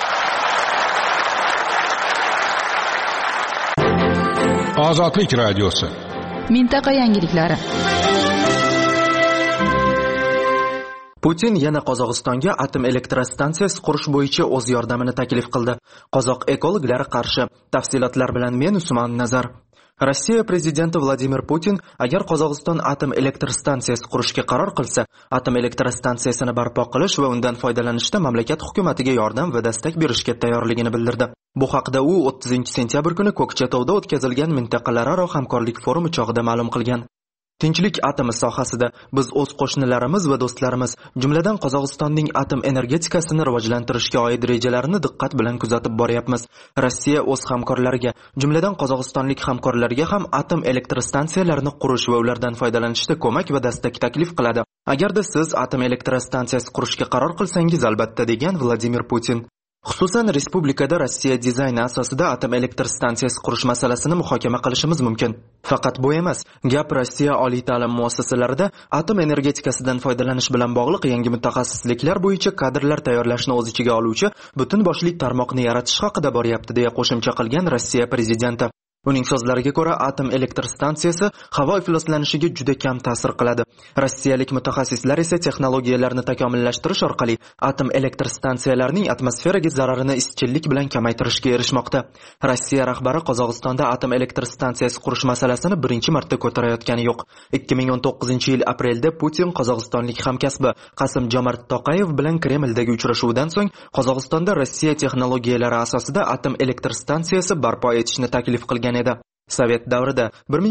Ozodlik radiosi. Mintaqa yangiliklari. Putin yana Qozog'istonga atom elektrostansiyasi qurish bo'yicha o'z yordamini taklif qildi. Qozoq ekologlari qarshi. Tafsilotlar bilan men Usmon Nazar. Rossiya prezidenti Vladimir Putin agar Qozog'iston atom elektrostansiyasi qurishga qaror qilsa, atom elektrostansiyasini barpo qilish va undan foydalanishda mamlakat hukumatiga yordam va destak berishga tayyorligini bildirdi. Bu haqda u 30-sentyabr kuni Ko'kchatovda o'tkazilgan mintaqalararo hamkorlik forumi chog'ida ma'lum qilgan. Tinchlik atomi sohasida biz o'z qo'shnilarimiz va do'stlarimiz, jumladan Qozog'istonning atom energetikasini rivojlantirishga oid rejalarini diqqat bilan kuzatib boryapmiz. Rossiya o'z hamkorlariga, jumladan qozog'istonlik hamkorlarga ham atom elektrostansiyalarini qurish va ulardan foydalanishda ko'mak va destak taklif qiladi. Agarda siz atom elektrostansiyasi qurishga qaror qilsangiz, albatta, degan Vladimir Putin. Xususan, respublikada Rossiya dizayni asosida atom elektrostansiyasi qurish masalasini muhokama qilishimiz mumkin. Faqat bu emas, gap Rossiya oliy ta'lim muassasalarida atom energetikasidan foydalanish bilan bog'liq yangi mutaxassisliklar bo'yicha kadrlar tayyorlashni o'z ichiga oluvchi butun boshli tarmoqni yaratish haqida boryapti, deya qo'shimcha qilgan Rossiya prezidenti. Uning so'zlariga ko'ra, atom elektrostansiyasi havo ifloslanishiga juda kam ta'sir qiladi. Rossiyalik mutaxassislar esa texnologiyalarni takomillashtirish orqali atom elektrostansiyalarining atmosferaga zararini izchillik bilan kamaytirishga erishmoqda. Rossiya rahbari Qozog'istonda atom elektrostansiyasi qurish masalasini birinchi marta ko'tarayotgani yo'q. 2019-yil aprelda Putin qozog'istonlik hamkasbi Qasim-Jomart Toqayev bilan Kremldagi uchrashuvdan so'ng Qozog'istonda Rossiya texnologiyalari asosida atom elektrostansiyasi barpo etishni taklif qilgan edi. Sovet davrida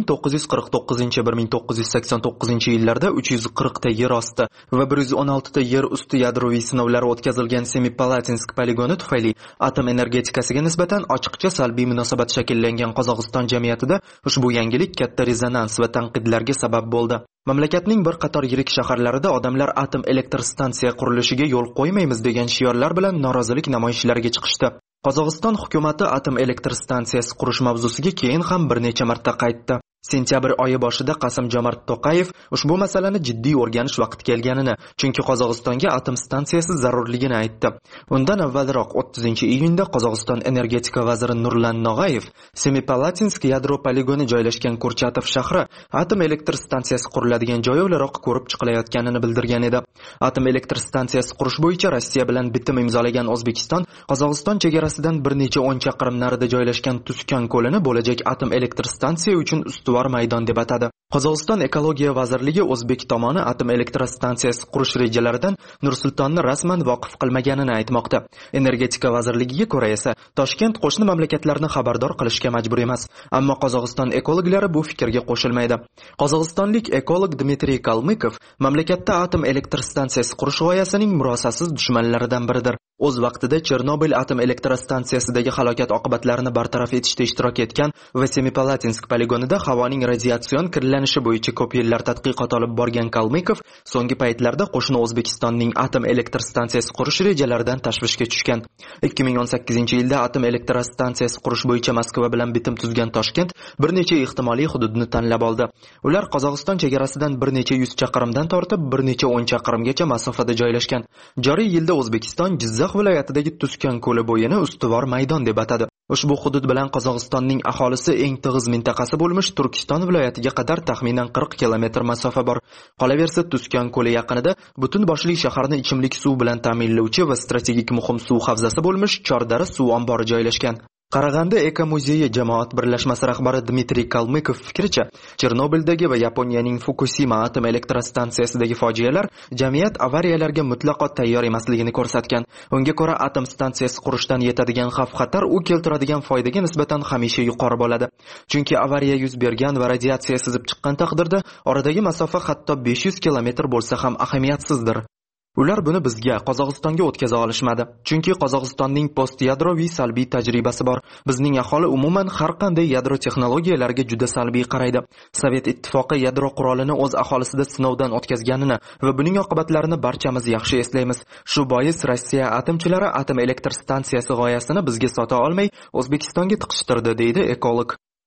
1949-1989 yillarda 340 ta yer osti va 116 ta yer usti yadroviy sinovlar o'tkazilgan Semipalatinsk poligoni tufayli atom energetikasiga nisbatan ochiqcha salbiy munosabat shakllangan Qozog'iston jamiyatida ushbu yangilik katta rezonans va tanqidlarga sabab bo'ldi. Mamlakatning bir qator yirik shaharlarida odamlar atom elektrostansiya qurilishiga yo'l qo'ymaymiz degan shiorlar bilan norozilik namoyishlariga chiqishdi. Qozog'iston hukumati atom elektrostansiyasi qurish mavzusiga keyin ham bir necha marta qaytdi. Sentyabr oyi boshida Qasim-Jomart Toqayev ushbu masalani jiddiy o'rganish vaqti kelganini, chunki Qozog'istonga atom stansiyasi zarurligini aytdi. Undan avvalroq 30-iyunda Qozog'iston energetika vaziri Nurlan Nog'ayev Semipalatinsk yadro poligoni joylashgan Kurchatov shahri atom elektrostansiyasi quriladigan joy o'laroq ko'rib chiqilayotganini bildirgan edi. Atom elektrostansiyasi qurish bo'yicha Rossiya bilan bitim imzolagan O'zbekiston Qozog'iston chegarasidan bir necha 10 chaqirim narida joylashgan Tuskan ko'lini bo'lajak atom elektrostansiya uchun maydon deb atadi. Qozog'iston ekologiya vazirligi o'zbek tomoni atom elektrostansiyasi qurish rejalaridan Nur-Sultonni rasman voqif qilmaganini aytmoqda. Energetika vazirligiga ko'ra esa Toshkent qo'shni mamlakatlarni xabardor qilishga majbur emas, ammo Qozog'iston ekologlari bu fikrga qo'shilmaydi. Qozog'istonlik ekolog Dmitriy Kalmykov mamlakatda atom elektrostansiyasi qurish g'oyasining murosasiz dushmanlaridan biridir. O'z vaqtida Chernobil atom elektrostansiyasidagi halokat oqibatlarini bartaraf etishda ishtirok etgan va Semipalatinsk poligonida havoning radiatsion kirlanishi bo'yicha ko'p yillar tadqiqot olib borgan Kalmykov so'nggi paytlarda qo'shni O'zbekistonning atom elektrostansiyasi qurish rejalaridan tashvishga tushgan. 2018-yilda atom elektrostansiyasi qurish bo'yicha Moskva bilan bitim tuzgan Toshkent bir necha ehtimoliy hududni tanlab oldi. Ular Qozog'iston chegarasidan bir necha 100 chaqirimdan tortib bir necha 10 chaqirimgacha masofada joylashgan. Joriy yilda O'zbekiston Jizzax viloyatidagi Tuskan ko'li bo'yini ustuvor maydon deb atadi. Ushbu hudud bilan Qozog'istonning aholisi eng tig'iz mintaqasi bo'lmish Turkiston viloyatiga qadar taxminan 40 kilometr masofa bor. Qolaversa, Tuskan ko'li yaqinida butun boshli shaharni ichimlik suv bilan ta'minlovchi va strategik muhim suv havzasi bo'lmish Chordara suv ombori joylashgan. Qarag'anda ekomuzeyi jamoat birlashmasi rahbari Dmitriy Kalmykov fikricha, Chernobildagi va Yaponiyaning Fukushima atom elektrostansiyasidagi fojialar jamiyat avariyalarga mutlaqo tayyor emasligini ko'rsatgan. Unga ko'ra, atom stansiyasi qurishdan yetadigan xavf-xatar u keltiradigan foydaga nisbatan hamisha yuqori bo'ladi. Chunki avariya yuz bergan va radiatsiya sizib chiqqan taqdirda oradagi masofa hatto 500 kilometr bo'lsa ham ahamiyatsizdir. Ular buni bizga, Qozog'istonga o'tkaza olishmadi. Chunki Qozog'istonning post-yadroviy salbiy tajribasi bor. Bizning aholi umuman har qanday yadro texnologiyalariga juda salbiy qaraydi. Sovet ittifoqi yadro qurolini o'z aholisida sinovdan o'tkazganini va buning oqibatlarini barchamiz yaxshi eslaymiz. Shu bois Rossiya atomchilari atom elektrostansiyasi g'oyasini bizga sota olmay, O'zbekistonga tiqishtirdi, deydi ekolog.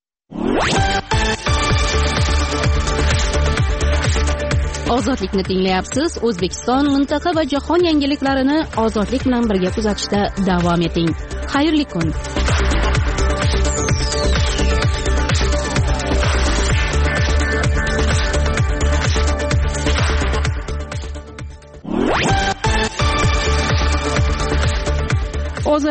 Ozodlikni tinglayapsiz. O'zbekiston, mintaqa va jahon yangiliklarini ozodlik bilan birga kuzatishda davom eting. Xayrli kun.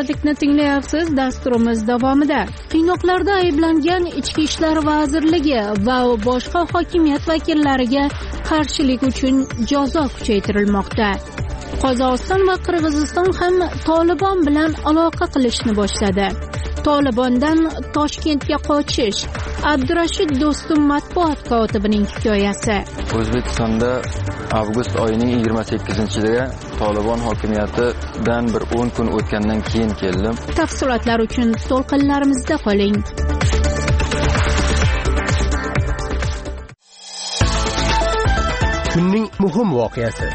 ozodlikni tinglayapsiz. Dasturimiz davomida qiynoqlarda ayblangan Ichki ishlar vazirligi va boshqa hokimiyat vakillariga qarshilik uchun jazo kuchaytirilmoqda. Qozog'iston va Qirg'iziston ham Tolibon bilan aloqa qilishni boshladi. Tolibondan Toshkentga qochish. Abdurashid Do'stum matbuot kotibining hikoyasi. O'zbekistonda avgust oyining 28-ga Tolibon hokimiyatidan bir 10 kun o'tgandan keyin keldim. Tafsilotlar uchun to'lqinlarimizda qoling. Kunning muhim voqeasi.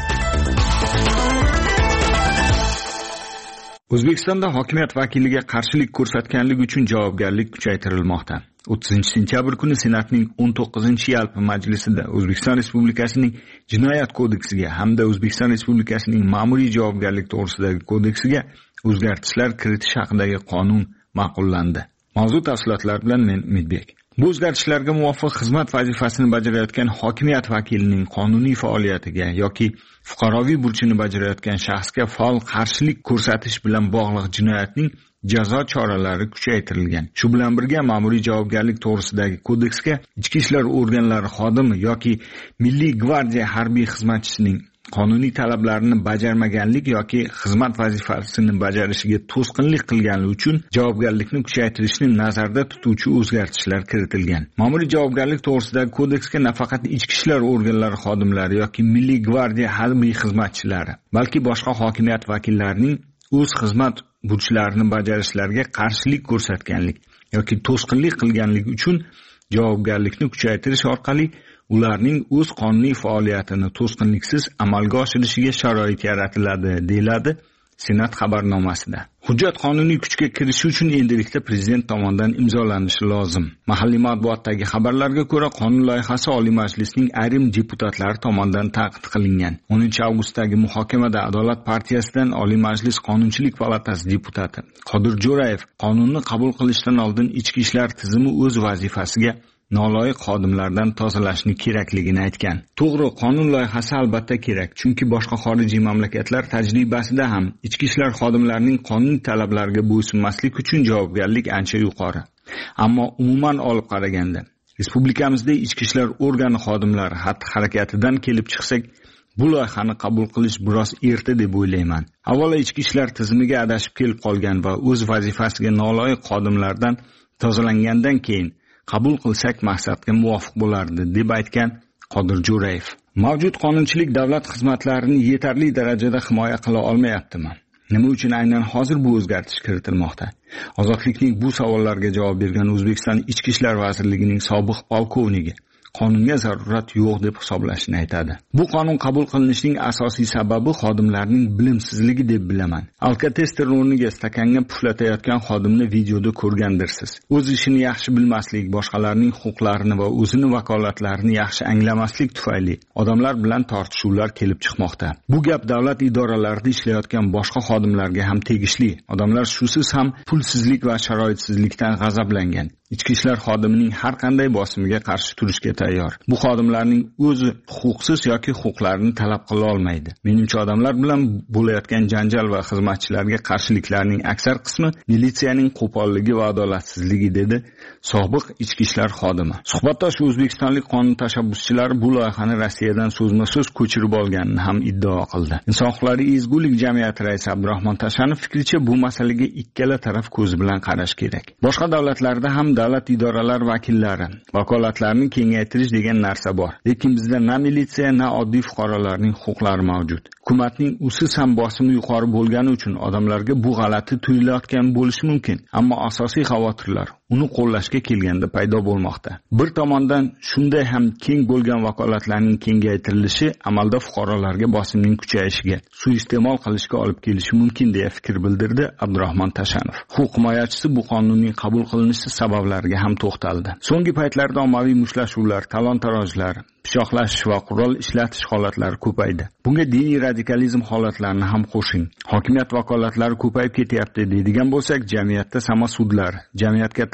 O'zbekistonda hokimiyat vakiliga qarshilik ko'rsatganlik uchun javobgarlik kuchaytirilmoqda. 30-sentyabr kuni Senatning 19-yalpi majlisida O'zbekiston Respublikasining Jinoyat kodeksiga hamda O'zbekiston Respublikasining Ma'muriy javobgarlik to'g'risidagi kodeksiga o'zgartishlar kiritish haqidagi qonun ma'qullandi. Mavzu tafsilotlari bilan men Umidbek. Bu o'zgartishlarga muvofiq xizmat vazifasini bajarayotgan hokimiyat vakilining qonuniy faoliyatiga yoki fuqaroviy burchini bajarayotgan shaxsga faol qarshilik ko'rsatish bilan bog'liq jinoyatning jazo choralari kuchaytirilgan. Shu bilan birga ma'muriy javobgarlik to'g'risidagi kodeksga ichki ishlar organlari xodimi yoki Milliy gvardiya harbiy xizmatchisining qonuniy talablarini bajarmaganlik yoki xizmat vazifasini bajarishiga to'sqinlik qilganligi uchun javobgarlikni kuchaytirishni nazarda tutuvchi o'zgartishlar kiritilgan. Ma'muriy javobgarlik to'g'risidagi kodeksga nafaqat ichki ishlar organlari xodimlari yoki Milliy gvardiya harbiy xizmatchilari, balki boshqa hokimiyat vakillarining o'z xizmat burchlarini bajarishlariga qarshilik ko'rsatganlik yoki to'sqinlik qilganlik uchun javobgarlikni kuchaytirish orqali ularning o'z qonuniy faoliyatini to'sqinliksiz amalga oshirishiga sharoit yaratiladi, deyiladi Senat xabarnomasida. Hujjat qonuniy kuchga kirishi uchun endilikda prezident tomonidan imzolanishi lozim. Mahalliy matbuotdagi xabarlarga ko'ra, qonun loyihasi Oliy Majlisning ayrim deputatlari tomonidan ta'qib qilingan. 10-avgustdagi muhokamada Adolat partiyasidan Oliy Majlis Qonunchilik palatasi deputati Qodir Jo'rayev qonunni qabul qilishdan oldin ichki ishlar tizimi o'z vazifasiga noloyiq xodimlardan tozalashni kerakligini aytgan. To'g'ri, qonun loyihasi albatta kerak, chunki boshqa xorijiy mamlakatlar tajribasida ham ichki ishlar xodimlarining qonuniy talablariga bo'ysunmaslik uchun javobgarlik ancha yuqori. Ammo umuman olib qaraganda, respublikamizda ichki ishlar organi xodimlari xatti-harakatidan kelib chiqsak, bu loyihani qabul qilish biroz erta deb o'ylayman. Avvalo ichki ishlar tizimiga adashib kelib qolgan va o'z vazifasiga noloyiq xodimlardan tozalangandan keyin qabul qilsak maqsadga muvofiq bo'lardi, deb aytgan Qodir Jo'rayev. Mavjud qonunchilik davlat xizmatlarini yetarli darajada himoya qila olmayaptimi? Nima uchun aynan hozir bu o'zgartish kiritilmoqda? Ozodlikning bu savollarga javob bergan O'zbekiston Ichki ishlar vazirligining sobiq polkovniki qonunga zarurat yo'q deb hisoblashini aytadi. Bu qonun qabul qilinishining asosiy sababi xodimlarning bilimsizligi deb bilaman. Alkotester o'rniga stakanga puflatayotgan xodimni videoda ko'rgandirsiz. O'z ishini yaxshi bilmaslik, boshqalarning huquqlarini va o'zini vakolatlarini yaxshi anglamaslik tufayli odamlar bilan tortishuvlar kelib chiqmoqda. Bu gap davlat idoralarida ishlayotgan boshqa xodimlarga ham tegishli. Odamlar shusiz ham pulsizlik va sharoitsizlikdan g'azablangan. Ichki ishlar xodimining har qanday bosimiga qarshi turishga tayyor. Bu xodimlarning o'zi huquqsiz yoki huquqlarini talab qila olmaydi. Menimcha odamlar bilan bo'layotgan janjal va xizmatchilarga qarshiliklarning aksar qismi militsiyaning qo'polligi va adolatsizligi, dedi sobiq ichki ishlar xodimi. Suhbatdosh o'zbekistonlik qonun tashabbuschilari bu loyihani Rossiyadan so'zma-so'z ko'chirib olganini ham iddao qildi. Inson huquqlari ezgulik jamiyati raisi Abdurahmon Tashanov fikricha, bu masalaga ikkala taraf ko'zi bilan qarash kerak. Boshqa davlatlarda ham davlat idoralari vakillari vakolatlarini kengaytirish degan narsa bor. Lekin bizda na militsiya, na oddiy fuqarolarning huquqlari mavjud. Hukumatning usiz ham bosimi yuqori bo'lgani uchun odamlarga bu g'alati tuyulayotgan bo'lishi mumkin. Ammo asosiy xavotirlar uni qo'llashga kelganda paydo bo'lmoqda. Bir tomondan shunday ham keng bo'lgan vakolatlarning kengaytirilishi amalda fuqarolarga bosimning kuchayishiga, suiiste'mol qilishga olib kelishi mumkin deya fikr bildirdi Abdurahmon Tashanov. Huquq himoyachisi bu qonunning qabul qilinishi sabablariga ham to'xtaldi. So'nggi paytlarda ommaviy mushtlashuvlar, talon-tarojlar, pichoqlashish va qurol ishlatish holatlari ko'paydi. Bunga diniy radikalizm holatlarini ham qo'shing. Hokimiyat vakolatlari ko'payib ketyapti deydigan bo'lsak, jamiyatda samasudlar, jamiyatga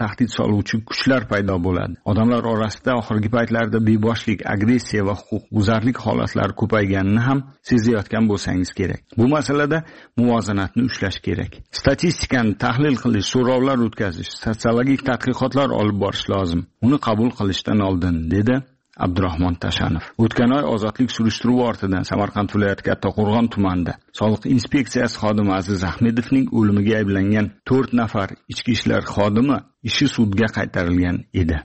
tahdid soluvchi kuchlar paydo bo'ladi. Odamlar orasida oxirgi paytlarda beboshlik, agressiya va huquqbuzarlik holatlari ko'payganini ham sezayotgan bo'lsangiz kerak. Bu masalada muvozanatni ushlash kerak. Statistikani tahlil qilish, so'rovlar o'tkazish, sotsiologik tadqiqotlar olib borish lozim. Uni qabul qilishdan oldin, dedi Abdurahmon Tashanov. O'tgan oy ozodlik surishtiruvi ortidan Samarqand viloyati Kattaqo'rg'on tumanida soliq inspeksiyasi xodimi Aziz Ahmedovning o'limiga ayblangan 4 nafar ichki ishlar xodimi ishi sudga qaytarilgan edi.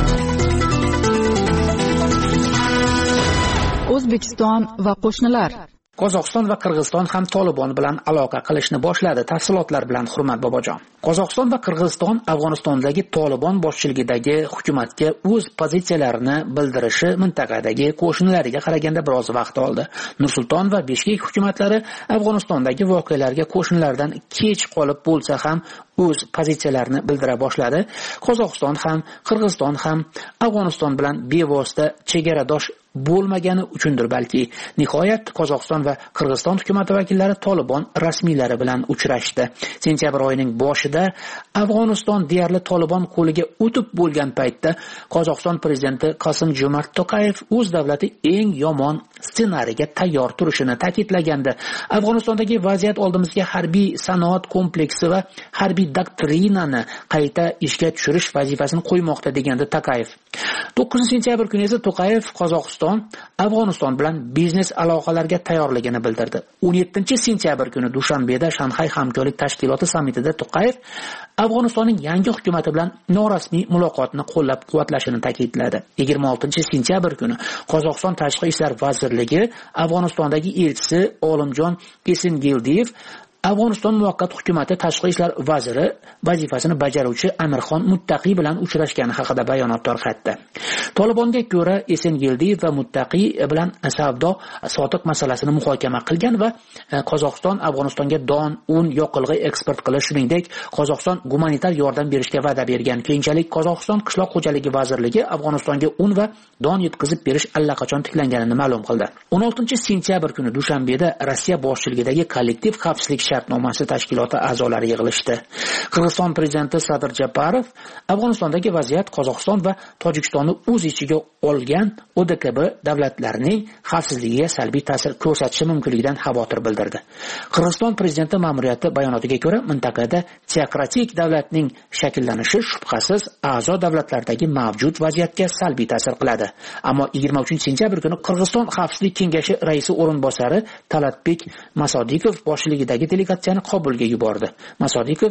O'zbekiston va qo'shnilar. Qozog'iston va Qirg'iziston ham Tolibon bilan aloqa qilishni boshladi. Tafsilotlar bilan Hurmat Bobojon. Qozog'iston va Qirg'iziston Afg'onistondagi Tolibon boshchiligidagi hukumatga o'z pozitsiyalarini bildirishi mintaqadagi qo'shnilariga qaraganda biroz vaqt oldi. Nur-Sulton va Bishkek hukumatlari Afg'onistondagi voqealarga qo'shnilaridan kech qolib bo'lsa ham o'z pozitsiyalarini bildira boshladi. Qozog'iston ham, Qirg'iziston ham Afg'oniston bilan bevosita chegaradosh bo'lmagani uchundir balki. Nihoyat Qozog'iston va Qirg'iziston hukumati vakillari Tolibon rasmiylari bilan uchrashdi. Sentyabr oyining boshida Afg'oniston deyarli Tolibon qo'liga o'tib bo'lgan paytda Qozog'iston prezidenti Qosim-Jomart To'qayev o'z davlati eng yomon ssenariyga tayyor turishini ta'kidlagandi. Afg'onistondagi vaziyat oldimizga harbiy sanoat kompleksi va harbiy doktrinani qayta ishga tushirish vazifasini qo'ymoqda degandi To'qayev. 9-sentyabr kuni esa To'qayev Qozog'iston Afg'oniston bilan biznes aloqalarga tayyorligini bildirdi. 17-sentyabr kuni Dushanbeda Shanxay hamkorlik tashkiloti sammitida To'qayev Afg'onistonning yangi hukumati bilan norasmiy muloqotni qo'llab-quvvatlashini ta'kidladi. 26-sentyabr kuni Qozog'iston tashqi ishlar vazirligi Afg'onistondagi elchisi Olimjon Esengildiyev Afg'oniston muvaqqat hukumati tashqi ishlar vaziri vazifasini bajaruvchi Amirxon Muttaqi bilan uchrashgani haqida bayonot tarqatdi. Tolibonga ko'ra Esengildiyev va Muttaqi bilan savdo sotiq masalasini muhokama qilgan va Qozog'iston Afg'onistonga don, un, yoqilg'i eksport qilish, shuningdek Qozog'iston gumanitar yordam berishga va'da bergan. Keyinchalik Qozog'iston qishloq xo'jaligi vazirligi Afg'onistonga un va don yetkazib berish allaqachon tiklanganini ma'lum qildi. 16-sentyabr kuni Dushanbeda Rossiya boshchiligidagi kollektiv xavfsizlik shartnomasi tashkiloti a'zolari yig'ilishdi. Qirg'iziston prezidenti Sadir Japarov Afg'onistondagi vaziyat Qozog'iston va Tojikistonni o'z ichiga olgan ODKB davlatlarining xavfsizligiga salbiy ta'sir ko'rsatishi mumkinligidan xavotir bildirdi. Qirg'iziston prezidenti ma'muriyati bayonotiga ko'ra, mintaqada teokratik davlatning shakllanishi shubhasiz a'zo davlatlardagi mavjud vaziyatga salbiy ta'sir qiladi. Ammo 23-sentyabr kuni Qirg'iziston Xavfsizlik kengashi raisi o'rinbosari Talatbek Masodikov boshchiligidagi delegatsiyani Kobulga yubordi. Masodikov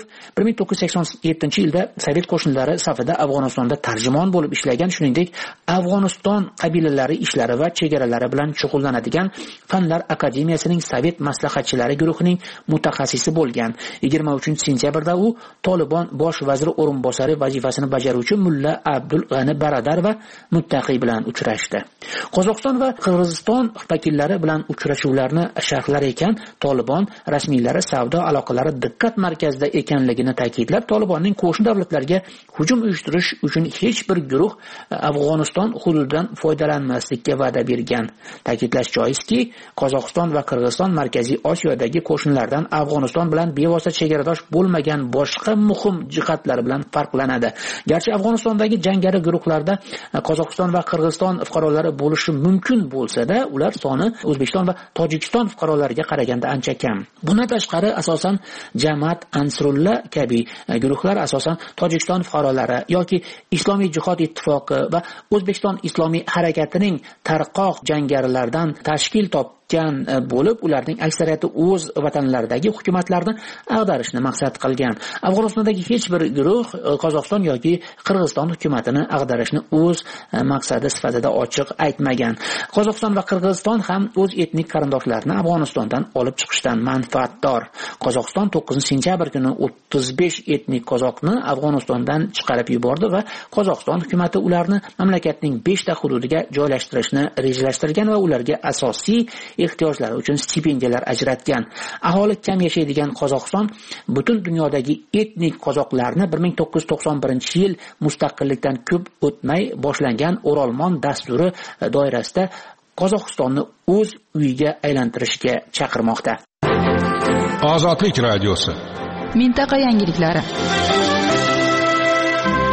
1987-yilda Sovet qo'shinlari safida Afg'onistonda tarjimon bo'lib ishlagan, shuningdek Afg'oniston qabilalari ishlari va chegaralari bilan shug'ullanadigan Fanlar akademiyasining Sovet maslahatchilari guruhining mutaxassisi bo'lgan. 23-sentyabrda u Tolibon bosh vaziri o'rinbosari vazifasini bajaruvchi Mulla Abdul G'ani Baradar va Muttaqi bilan uchrashdi. Qozog'iston va Qirg'iziston vakillari bilan uchrashuvlarni sharhlar ekan, Tolibon rasmiylari savdo aloqalari diqqat markazida ekanligini ta'kidlab, Tolibonning qo'shni davlatlarga hujum uyushtirish uchun hech bir guruh Afg'oniston hududidan foydalanmaslikka va'da bergan. Ta'kidlash joizki, Qozog'iston va Qirg'iziston Markaziy Osiyodagi qo'shnilardan Afg'oniston bilan bevosita chegaradosh bo'lmagan boshqa muhim jihatlar bilan farqlanadi. Garchi Afg'onistondagi jangari guruhlarda Qozog'iston va Qirg'iziston fuqarolari bo'lishi mumkin bo'lsa-da, ular soni O'zbekiston va Tojikiston fuqarolariga qaraganda ancha kam. Bundan tashqari asosan Jamaat Ansrullah kabi guruhlar asosan Tojikiston fuqarolari yoki Islomiy jihod ittifoqi va O'zbekiston islomiy harakatining tarqoq jangarilaridan tashkil topgan bo'lib, ularning aksariyati o'z vatanlaridagi hukumatlarni ag'darishni maqsad qilgan. Afg'onistondagi hech bir guruh Qozog'iston yoki Qirg'iziston hukumatini ag'darishni o'z maqsadi sifatida ochiq aytmagan. Qozog'iston va Qirg'iziston ham o'z etnik qarindoshlarini Afg'onistondan olib chiqishdan manfaatdor. Qozog'iston 9-sentyabr kuni 35 etnik qozoqni Afg'onistondan chiqarib yubordi va Qozog'iston hukumatı ularni mamlakatning 5 ta hududiga joylashtirishni rejalashtirgan va ularga asosiy ehtiyojlari uchun stipendiyalar ajratgan. Aholi kam yashaydigan Qozog'iston butun dunyodagi etnik qozoqlarni 1991-yil mustaqillikdan ko'p o'tmay boshlangan O'rolmon dasturi doirasida Qozog'istonni o'z uyiga aylantirishga chaqirmoqda. Ozodlik radiosi. Mintaqa yangiliklari.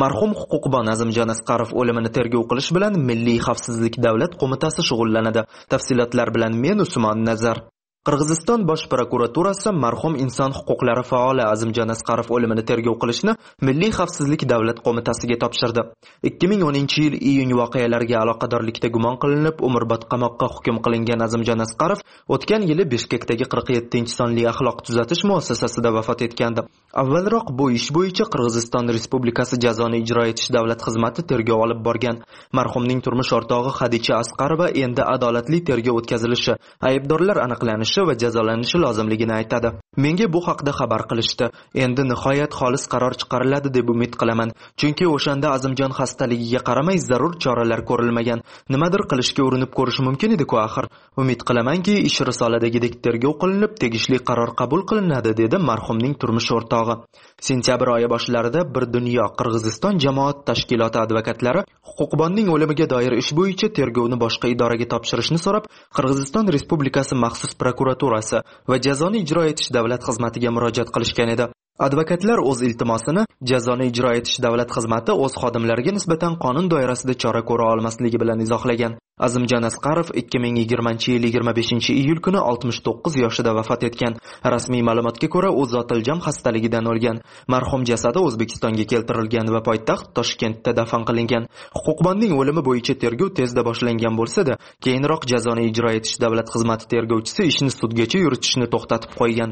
Marhum huquqbon Azimjon Asqarov o'limini tergov qilish bilan Milliy xavfsizlik davlat qo'mitasi shug'ullanadi. Tafsilotlar bilan men Usmon Nazar. Qirg'iziston bosh prokuraturasi marhum inson huquqlari faoli Azimjon Asqarov o'limini tergov qilishni Milliy xavfsizlik davlat qo'mitasiga topshirdi. 2010-yil iyun voqealariga aloqadorlikda gumon qilinib, umrbod qamoqqa hukm qilingan Azimjon Asqarov o'tgan yili Bishkekdagi 47-sonli axloq tuzatish muassasasida vafot etgandi. Avvalroq bu ish bo'yicha Qirg'iziston Respublikasi jazoni ijro etish davlat xizmati tergov olib borgan. Marhumning turmush o'rtog'i Xadicha Asqarova endi adolatli tergov o'tkazilishi, aybdorlar aniqlanishi va jazolanishi lozimligini aytadi. Menga bu haqda xabar qilishdi. Endi nihoyat xolis qaror chiqariladi deb umid qilaman. Chunki o'shanda Azimjon xastaligiga qaramay zarur choralar ko'rilmagan. Nimadir qilishga urinib ko'rish mumkin edi-ku axir. Umid qilamanki, ish risoladagidek tergov qilinib, tegishli qaror qabul qilinadi, dedi marhumning turmush o'rtog'i. Sentyabr oyi boshlarida Bir dunyo Qirg'iziston jamoat tashkiloti advokatlari huquqbonning o'limiga doir ish bo'yicha tergovni boshqa idoraga topshirishni so'rab, Qirg'iziston Respublikasi maxsus prokuraturasi va jazoni ijro etish davlat xizmatiga murojaat qilishgan edi. Advokatlar o'z iltimosini jazoni ijro etish davlat xizmati o'z xodimlariga nisbatan qonun doirasida chora ko'ra olmasligi bilan izohlagan. Azimjon Asqarov 2020-yil 25-iyul kuni 69 yoshida vafot etgan. Rasmiy ma'lumotga ko'ra, u zotiljam xastaligidan o'lgan. Marhum jasadi O'zbekistonga keltirilgan va poytaxt Toshkentda dafn qilingan. Huquqbonning o'limi bo'yicha tergov tezda boshlangan bo'lsa-da, keyinroq jazoni ijro etish davlat xizmati tergovchisi ishni sudgacha yuritishni to'xtatib qo'ygan.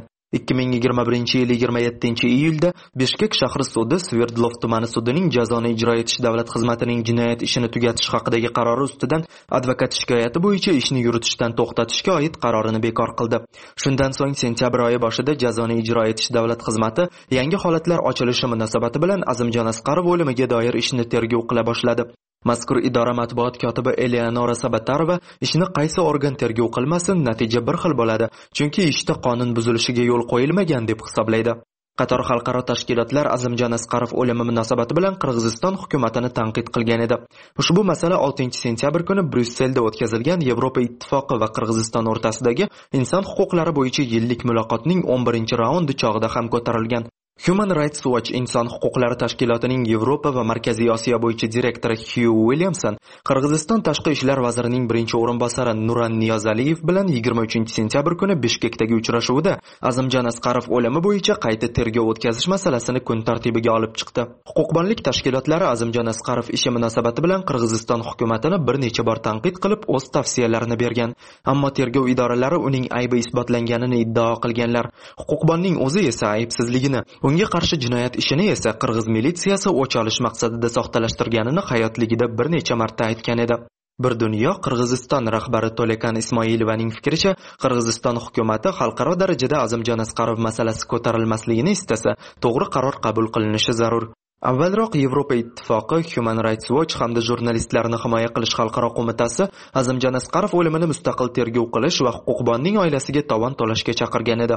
2021-yil 27-iyulda Bishkek shahri sudi Sverdlov tumani sudining jazoni ijro etish davlat xizmatining jinoyat ishini tugatish haqidagi qarori ustidan advokat shikoyati bo'yicha ishni yuritishdan to'xtatishga oid qarorini bekor qildi. Shundan so'ng sentyabr oyi boshida jazoni ijro etish davlat xizmati yangi holatlar ochilishi munosabati bilan Azimjon Asqarov o'limiga doir ishni tergov qila boshladi. Mazkur idora matbuot kotibi Eleonora Sabatarova ishni qaysi organ tergov qilmasin, natija bir xil bo'ladi, chunki ishda qonun buzilishiga yo'l qo'yilmagan deb hisoblaydi. Qator xalqaro tashkilotlar Azimjon Asqarov o'limi munosabati bilan Qirg'iziston hukumatini tanqid qilgan edi. Ushbu masala 6-sentyabr kuni Bryusselda o'tkazilgan Yevropa Ittifoqi va Qirg'iziston o'rtasidagi inson huquqlari bo'yicha yillik muloqotning 11-raundi chog'ida ham ko'tarilgan. Human Rights Watch inson huquqlari tashkilotining Yevropa va Markaziy Osiyo bo'yicha direktori Hugh Williamson Qirg'iziston tashqi ishlar vazirining birinchi o'rinbosari Nuran Niyozaliyev bilan 23-sentyabr kuni Bishkekdagi uchrashuvda Azimjon Asqarov o'limi bo'yicha qayta tergov o'tkazish masalasini kun tartibiga olib chiqdi. Huquqbonlik tashkilotlari Azimjon Asqarov ishi munosabati bilan Qirg'iziston hukumatini bir necha bor tanqid qilib, o'z tavsiyalarini bergan. Ammo tergov idoralari uning aybi isbotlanganini iddao qilganlar. Huquqbonning o'zi esa aybsizligini, unga qarshi jinoyat ishini esa Qirg'iz militsiyasi o'ch olish maqsadida soxtalashtirganini hayotligida bir necha marta aytgan edi. Bir dunyo Qirg'iziston rahbari To'lekan Ismoilovaning fikricha, Qirg'iziston hukumatı xalqaro darajada Azimjon Asqarov masalasi ko'tarilmasligini istasa, to'g'ri qaror qabul qilinishi zarur. Avvalroq Yevropa Ittifoqi, Human Rights Watch hamda jurnalistlarni himoya qilish xalqaro qo'mitasi Azimjon Asqarov o'limini mustaqil tergov qilish va huquqbonning oilasiga tovon to'lashga chaqirgan edi.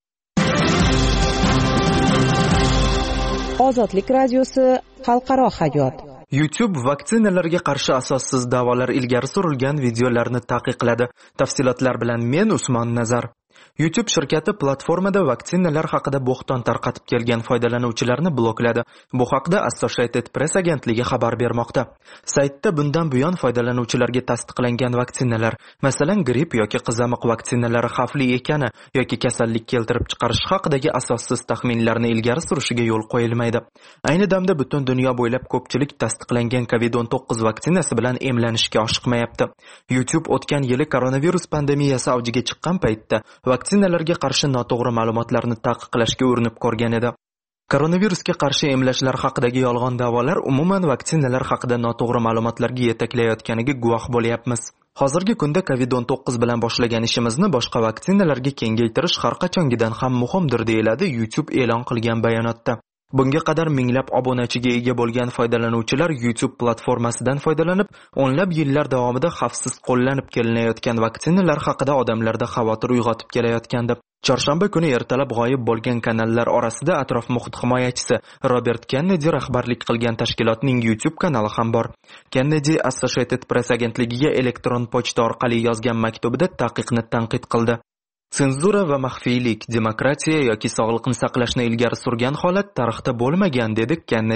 Ozodlik radiosi xalqaro hayot. YouTube vaksinalarga qarshi asossiz da'volar ilgari surilgan videolarni taqiqladi. Tafsilotlar bilan men Usmon Nazar. YouTube shirkati platformada vaksinalar haqida bo'xton tarqatib kelgan foydalanuvchilarni blokladi. Bu haqda Associated Press agentligi xabar bermoqda. Saytda bundan buyon foydalanuvchilarga tasdiqlangan vaksinalar, masalan, gripp yoki qizamiq vaksinalari xavfli ekani yoki kasallik keltirib chiqarish haqidagi asossiz taxminlarni ilgari surishiga yo'l qo'yilmaydi. Ayni damda butun dunyo bo'ylab ko'pchilik tasdiqlangan COVID-19 vaksinasi bilan emlanishga oshiqmayapti. YouTube o'tgan yili koronavirus pandemiyasi avjiga chiqqan paytda vaksinalarga qarshi noto'g'ri ma'lumotlarni taqiqlashga urinib ko'rgan edi. Koronavirusga qarshi emlashlar haqidagi yolg'on da'volar umuman vaksinalar haqida noto'g'ri ma'lumotlarga yetaklayotganiga guvoh bo'lyapmiz. Hozirgi kunda COVID-19 bilan boshlagan ishimizni boshqa vaksinalarga kengaytirish har qachongidan ham muhimdir, deyiladi YouTube e'lon qilgan bayonotda. Bunga qadar minglab obunachiga ega bo'lgan foydalanuvchilar YouTube platformasidan foydalanib, o'nlab yillar davomida xavfsiz qo'llanib kelinayotgan vaksinalar haqida odamlarda xavotir uyg'otib kelayotgandi. Chorshanba kuni ertalab g'oyib bo'lgan kanallar orasida atrof muhit himoyachisi Robert Kennedy rahbarlik qilgan tashkilotning YouTube kanali ham bor. Kennedy Associated Press agentligiga elektron pochta orqali yozgan maktubida taqiqni tanqid qildi. Senzura va maxfiylik, demokratiya yoki sog'liqni saqlashni ilgari surgan holat tarixda bo'lmagan, dedi Kennedy.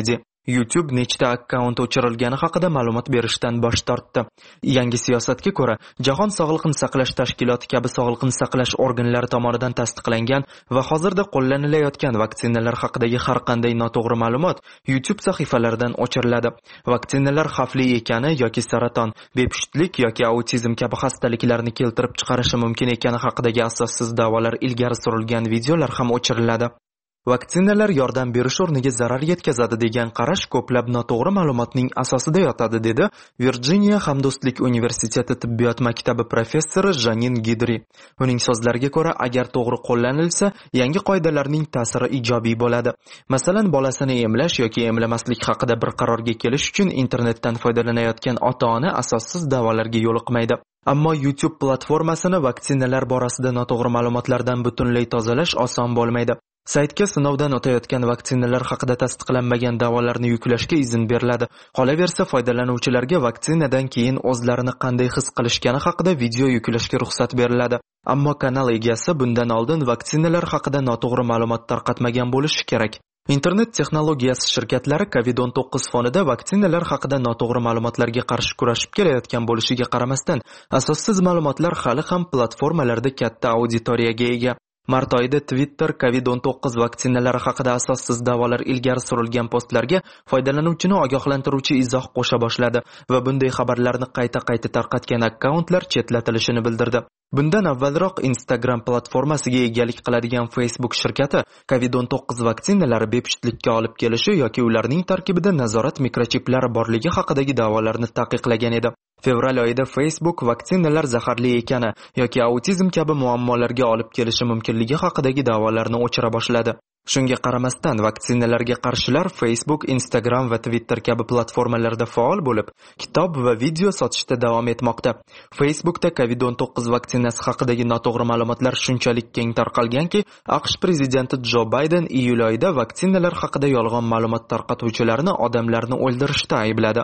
YouTube nechta akkaunt o'chirilgani haqida ma'lumot berishdan bosh tortdi. Yangi siyosatga ko'ra, Jahon Sog'liqni saqlash tashkiloti kabi sog'liqni saqlash organlari tomonidan tasdiqlangan va hozirda qo'llanilayotgan vaksinalar haqidagi har qanday noto'g'ri ma'lumot YouTube sahifalaridan o'chiriladi. Vaksinalar xavfli ekani yoki saraton, bepushtlik yoki autizm kabi xastaliklarni keltirib chiqarishi mumkin ekani haqidagi asossiz da'volar ilgari surilgan videolar ham o'chiriladi. Vaksinalar yordam berish o'rniga zarar yetkazadi degan qarash ko'plab noto'g'ri ma'lumotning asosida yotadi, dedi Virjiniya Hamdo'stlik universiteti tibbiyot maktabi professori Janin Gidri. Uning so'zlariga ko'ra, agar to'g'ri qo'llanilsa, yangi qoidalarning ta'siri ijobiy bo'ladi. Masalan, bolasini emlash yoki emlamaslik haqida bir qarorga kelish uchun internetdan foydalanayotgan ota-ona asossiz da'volarga yo'liqmaydi. Ammo YouTube platformasini vaksinalar borasida noto'g'ri ma'lumotlardan butunlay tozalash oson bo'lmaydi. Saytga sinovdan o'tayotgan vaksinalar haqida tasdiqlanmagan da'volarni yuklashga izn beriladi. Qolaversa, foydalanuvchilarga vaksinadan keyin o'zlarini qanday his qilishgani haqida video yuklashga ruxsat beriladi. Ammo kanal egasi bundan oldin vaksinalar haqida noto'g'ri ma'lumot tarqatmagan bo'lishi kerak. Internet texnologiyasi shirkatlari COVID-19 fonida vaksinalar haqida noto'g'ri ma'lumotlarga qarshi kurashib kelayotgan bo'lishiga qaramasdan, asossiz ma'lumotlar hali ham platformalarda katta auditoriyaga ega. Mart oyida Twitter COVID-19 vaksinalari haqida asossiz da'volar ilgari surilgan postlarga foydalanuvchini ogohlantiruvchi izoh qo'sha boshladi va bunday xabarlarni qayta-qayta tarqatgan akkauntlar chetlatilishini bildirdi. Bundan avvalroq Instagram platformasiga egalik qiladigan Facebook shirkati COVID-19 vaksinalari bepushtlikka olib kelishi yoki ularning tarkibida nazorat mikrochiplari borligi haqidagi da'volarni taqiqlagan edi. Fevral oyida Facebook vaksinalar zaharli ekani yoki autizm kabi muammolarga olib kelishi mumkinligi haqidagi da'volarni o'chira boshladi. Shunga qaramasdan vaksinalarga qarshilar Facebook, Instagram va Twitter kabi platformalarda faol bo'lib, kitob va video sotishda davom etmoqda. Facebookda COVID-19 vaksinasi haqidagi noto'g'ri ma'lumotlar shunchalik keng tarqalganki, AQSh prezidenti Jo Bayden iyul oyida vaksinalar haqida yolg'on ma'lumot tarqatuvchilarni odamlarni o'ldirishda aybladi.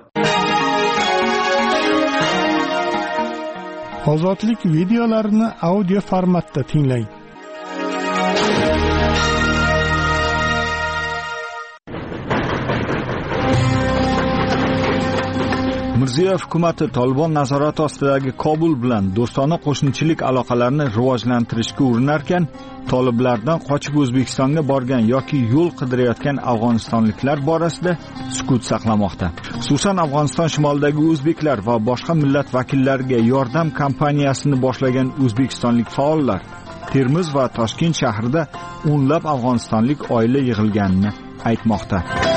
Ozodlik videolarini audio formatda tinglang. Mirziyoyev hukumati Tolibon nazorati ostidagi Kobul bilan do'stona qo'shnichilik aloqalarini rivojlantirishga urinarkan, toliblardan qochib O'zbekistonga borgan yoki yo'l qidirayotgan afg'onistonliklar borasida sukut saqlamoqda. Xususan, Afg'oniston shimolidagi o'zbeklar va boshqa millat vakillariga yordam kampaniyasini boshlagan o'zbekistonlik faollar Termiz va Toshkent shahrida o'nlab afg'onistonlik oila yig'ilganini aytmoqda.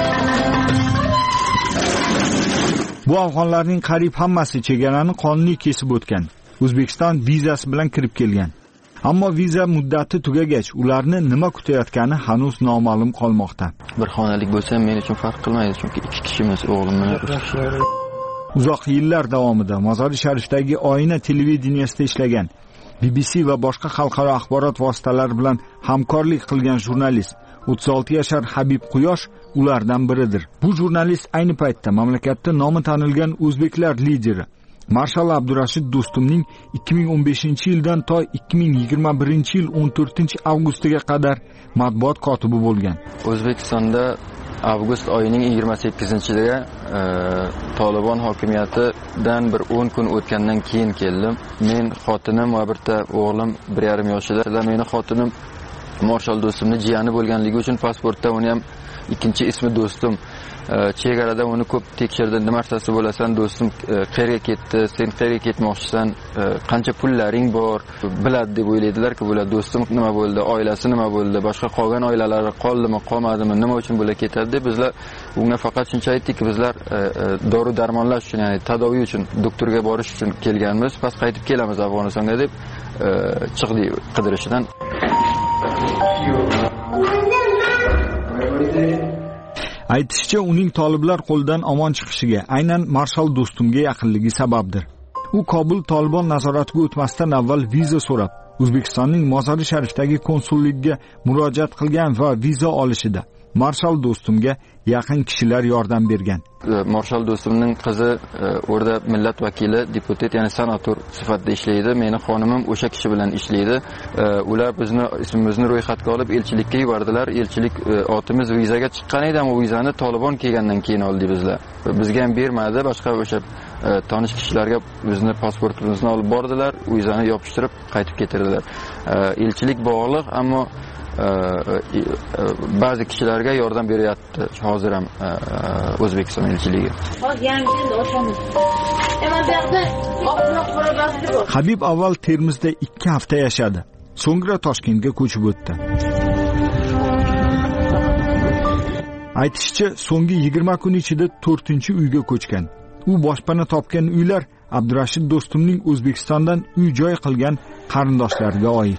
Bu afg'onlarning qariyb hammasi chegarani qonuniy kesib o'tgan. O'zbekiston vizasi bilan kirib kelgan. Ammo viza muddati tugagach, ularni nima kutayotgani hanuz noma'lum qolmoqda. Bir xonalik bo'lsa, men uchun farq qilmaydi, chunki ikki kishimiz, o'g'lim bilan. Uzoq yillar davomida Mozori Sharifdagi Oyna televideniyasida ishlagan, BBC va boshqa xalqaro axborot vositalari bilan hamkorlik qilgan jurnalist 36 yashar Habib Quyosh ulardan biridir. Bu jurnalist ayni paytda mamlakatda nomi tanilgan o'zbeklar lideri Marshal Abdurashid Do'stumning 2015-yildan to 2021-yil 14-avgustiga qadar matbuot kotibi bo'lgan. O'zbekistonda avgust oyining 28-siga Tolibon hokimiyatidan bir 10 kun o'tgandan keyin keldim. Men, xotinim va bitta o'g'lim 1,5 yoshida. Meni xotinim Marshal Do'stumning jiyani bo'lganligi uchun pasportda uni ham ikkinchi ismi Do'stum. Chegarada uni ko'p tekshirdi. Nima narsasi bo'lasan, do'stim qayerga ketdi, sen qayerga ketmoqchisan, qancha pullaring bor, biladi deb o'ylaydilar-ku, bular do'stim nima bo'ldi, oilasi nima bo'ldi, boshqa qolgan oilalari qoldimi, qolmadimi, nima uchun bular ketadi deb bizlar unga faqat shuncha aytdikki, bizlar dori-darmonlash uchun, ya'ni tadoviy uchun, doktorga borish uchun kelganmiz, past qaytib kelamiz Afg'onistonga deb chiqdik qidirishdan. Aytishicha, uning toliblar qo'lidan omon chiqishiga aynan Marshal Do'stumga yaqinligi sababdir. U Kobul Tolibon nazoratiga o'tmasdan avval viza so'rab, O'zbekistonning Mozori Sharifdagi konsulligiga murojaat qilgan va viza olishida Marshal Do'stumga yaqin kishilar yordam bergan. Marshal do'stimning qizi o'rda millat vakili, deputat, ya'ni senator sifatida ishlaydi. Meni xonimim o'sha kishi bilan ishlaydi. Ular bizni ismimizni ro'yxatga olib elchilikka yubordilar. Elchilik otimiz vizaga chiqqan edi, ammo vizani Tolibon kelgandan keyin oldik bizlar. Bizga ham bermadi, boshqa o'sha tanish kishilarga bizni pasportimizni olib bordilar, vizani yopishtirib qaytib ketirdilar. Elchilik bog'liq, ammo ba'zi kishilarga yordam beryapti hozir ham O'zbekiston elchiligi. Habib avval Termizda 2 hafta yashadi. So'ngra Toshkentga ko'chib o'tdi. Aytishicha, so'nggi 20 kun ichida 4-uyga ko'chgan. U boshpana topgan uylar Abdurashid do'stimning O'zbekistondan uy-joy qilgan qarindoshlariga oid.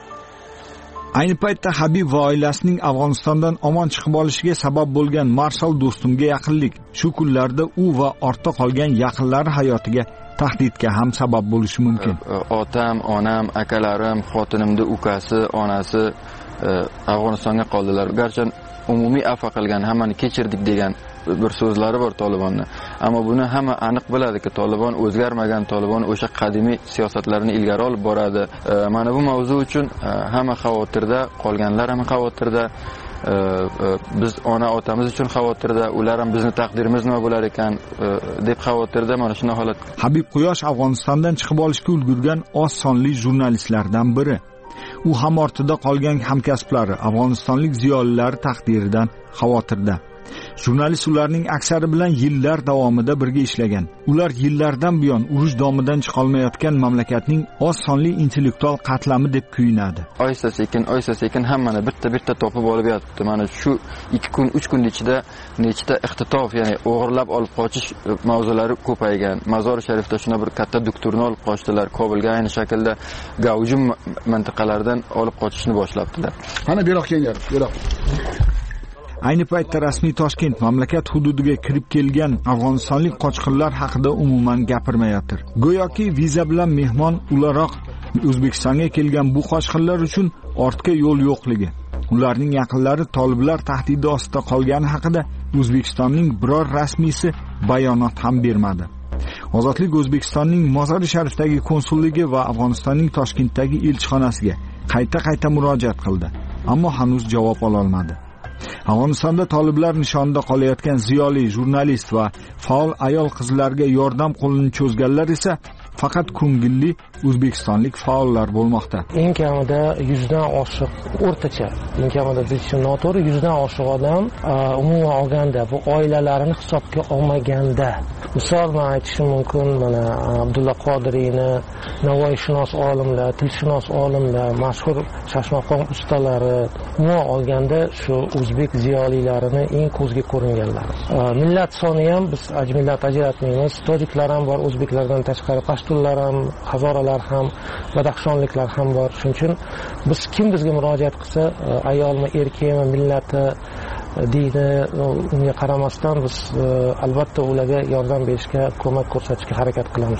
Ayni paytda Habib va oilasining Afg'onistondan omon chiqib olishiga sabab bo'lgan Marshal do'stimga yaqinlik shu kunlarda u va ortda qolgan yaqinlari hayotiga tahdidga ham sabab bo'lishi mumkin. Otam, onam, akalarim, xotinimning ukasi, onasi Afg'onistonga qoldilar. Garchi umumiy afv qilgan, hammani kechirdik degan bir so'zlari bor Tolibonni. Ammo buni hamma aniq biladiki, Tolibon o'zgarmagan, Tolibon o'sha qadimiy siyosatlarini ilgari olib boradi. Mana bu mavzu uchun hamma xavotirda, qolganlar ham xavotirda. Biz ona otamiz uchun xavotirda, ular ham bizni taqdirimiz nima bo'lar ekan deb xavotirda. Mana shunday holat. Habib Quyosh Afg'onistondan chiqib olishga ulgurgan oz sonli jurnalistlardan biri. U ham ortida qolgan hamkasblari, afg'onistonlik ziyolilar taqdiridan xavotirda. Jurnalist ularning aksari bilan yillar davomida birga ishlagan. Ular yillardan buyon urush domidan chiqa olmayotgan mamlakatning oz sonli intellektual qatlami deb kuyinadi. Oysa sekin hammani bitta topib olib yotibdi. Mana shu 2 kun, 3 kun ichida nechta ixtitof, ya'ni o'g'irlab olib qochish mavzulari ko'paygan. Mazor Sharifda shuna bir katta doktorni olib qochdilar. Kobulga ayni shaklda Gavjum mintaqalaridan olib qochishni boshlabdilar. Mana buyoq kelgan, buyoq. Ayni paytda rasmiy Toshkent mamlakat hududiga kirib kelgan afg'onistonlik qochqinlar haqida umuman gapirmayotir. Go'yoki viza bilan mehmon o'laroq O'zbekistonga kelgan bu qochqinlar uchun ortga yo'l yo'qligi, ularning yaqinlari toliblar tahdidi ostida qolgani haqida O'zbekistonning biror rasmiysi bayonot ham bermadi. Ozodlik O'zbekistonning Mozori Sharifdagi konsulligi va Afg'onistonning Toshkentdagi elchixonasiga qayta murojaat qildi, ammo hanuz javob ola olmadi. Afg'onistonda toliblar nishonida qolayotgan ziyoli, jurnalist va faol ayol qizlarga yordam qo'lini cho'zganlar esa faqat ko'ngilli o'zbekistonlik faollar bo'lmoqda. Eng kamida 100 dan oshiq, o'rtacha, eng kamida deyishim noto'g'ri, 100 dan oshiq odam umuman olganda bu oilalarini hisobga olmaganda, misol men aytishim mumkin, mana Abdulla Qodiriyni, Navoiyshunos olimlar, tilshunos olimlar, mashhur shashmaqom ustalari, umuman olganda shu o'zbek ziyolilarini eng ko'zga ko'ringanlar. Millat soni ham biz millat ajratmaymiz. Tojiklar ham bor, o'zbeklardan tashqari pashtunlar ham, hazoralar ham, badaxshonliklar ham bor. Shuning uchun biz kim bizga murojaat qilsa, ayolmi, erkakmi, millati, dini, unga qaramasdan biz albatta ularga yordam berishga, ko'mak ko'rsatishga harakat qilamiz.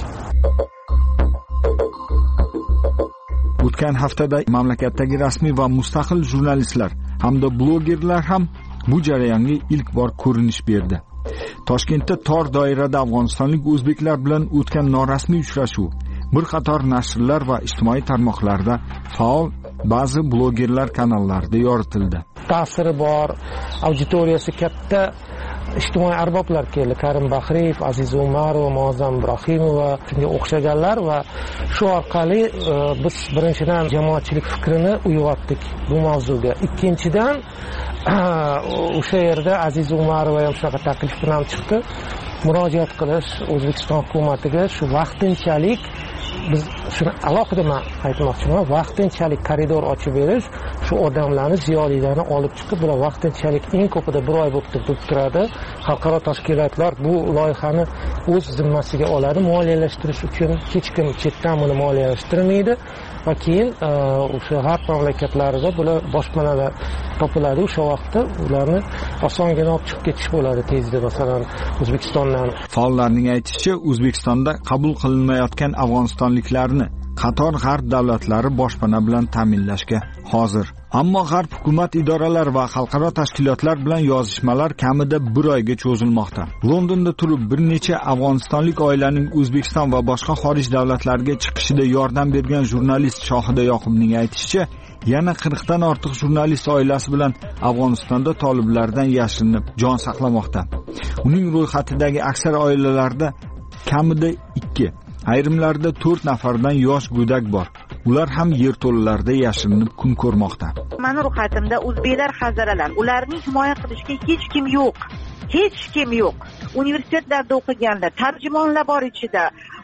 O'tgan haftada mamlakatdagi rasmiy va mustaqil jurnalistlar hamda blogerlar ham bu jarayonga ilk bor ko'rinish berdi. Toshkentda tor doirada afg'onistonlik o'zbeklar bilan o'tgan norasmiy uchrashuv bir qator nashrlar va ijtimoiy tarmoqlarda faol ba'zi blogerlar kanallarida yoritildi. Ta'siri bor, auditoriyasi katta ijtimoiy arboblar keldi. Karim Bahriyev, Aziz Umarov, Muazzam Ibrohimova, shunga o'xshaganlar va shu orqali biz birinchidan jamoatchilik fikrini uyg'otdik bu mavzuga. Ikkinchidan o'sha yerda Aziz Umarova ham shunaqa taklif bilan chiqdi. Murojaat qilish O'zbekiston hukumatiga shu vaqtinchalik, biz shuni alohida men aytmoqchiman, vaqtinchalik koridor ochib berish, shu odamlarni, ziyolilarni olib chiqib, bular vaqtinchalik eng ko'pida 1 oy bo'lib turadi. Xalqaro tashkilotlar bu loyihani o'z zimmasiga oladi, moliyalashtirish uchun hech kim chetdan buni moliyalashtirmaydi va keyin o'sha g'arb mamlakatlarida bular boshpanalar topiladi. O'sha vaqtda ularni osongina olib chiqib ketish bo'ladi tezda. Masalan, O'zbekistondan faollarning aytishicha, O'zbekistonda qabul qilinmayotgan afg'onistonliklarni qator g'arb davlatlari boshpana bilan ta'minlashga hozir. Ammo g'arb hukumat idoralari va xalqaro tashkilotlar bilan yozishmalar kamida 1 oyga cho'zilmoqda. Londonda turib bir necha afg'onistonlik oilaning O'zbekiston va boshqa xorij davlatlarga chiqishida yordam bergan jurnalist Shohida Yoqubning aytishicha, yana 40 dan ortiq jurnalist oilasi bilan Afg'onistonda toliblardan yashirinib jon saqlamoqda. Uning ro'yxatidagi aksar oilalarda kamida 2, ayrimlarida 4 nafardan yosh go'dak bor. Ular ham yerto'lalarda yashirinib kun ko'rmoqda. Meni ro'yxatimda o'zbeklar, hazaralar, ularning himoya qilishga hech kim yo'q. Hech kim yo'q. Universitetlarda o'qiganlar, tarjimonlar bor ichida,